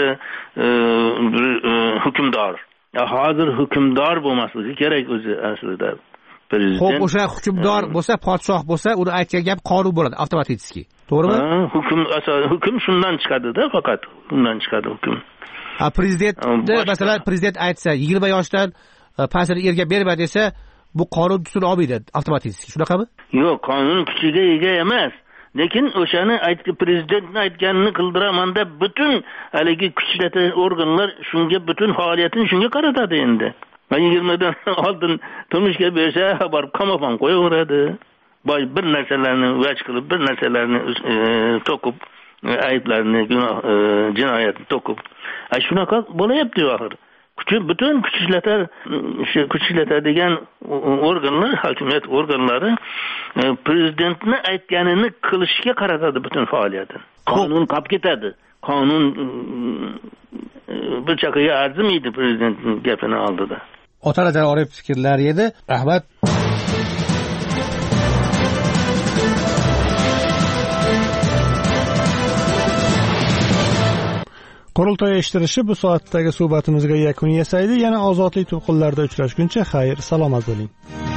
bir hukmdor. Hozir hukmdor bo'lmasligi kerak o'zi aslida. prezident.
Xo'p, o'sha hukmdor bo'lsa, podshoh bo'lsa, uni aytgan gap qonun bo'ladi, avtomatik. To'g'rimi?
Hukm shundan chiqadi-da, faqat bundan chiqadi hukm.
Prezidentni masalan prezident aytsa 20 yoshdan pastini erga berma desa, bu qonun tusini olmaydi avtomatik. Shunaqami?
Yo'q, qonun kuchiga ega emas. Lekin o'shani prezidentning aytganini qildiraman deb butun haligi kuchli organlar shunga butun faoliyatini shunga qaratadi endi. 20 dan oldin turmushga bersa, borib qamoqqa qo'yaveradi. Bir narsalarni vaj qilib, bir narsalarni to'qib, ayblarni, jinoyatni to'qib. Shunaqa bo'layapti axir. Butun kuchlatadigan organlar, hokimiyat organlari prezidentni aytganini qilishga qaratadi butun faoliyatini. Qonun qolib ketadi. Qonun bir chaqaga arzimaydi prezidentning gapini oldida.
Otalar orif fikrlar edi. Rahmat.
Qurultoy eshittirishi bu soatdagi suhbatimizga yakun yasaydi. Yana ozodlik to'lqinlarida uchrashguncha xayr, salomat bo'ling.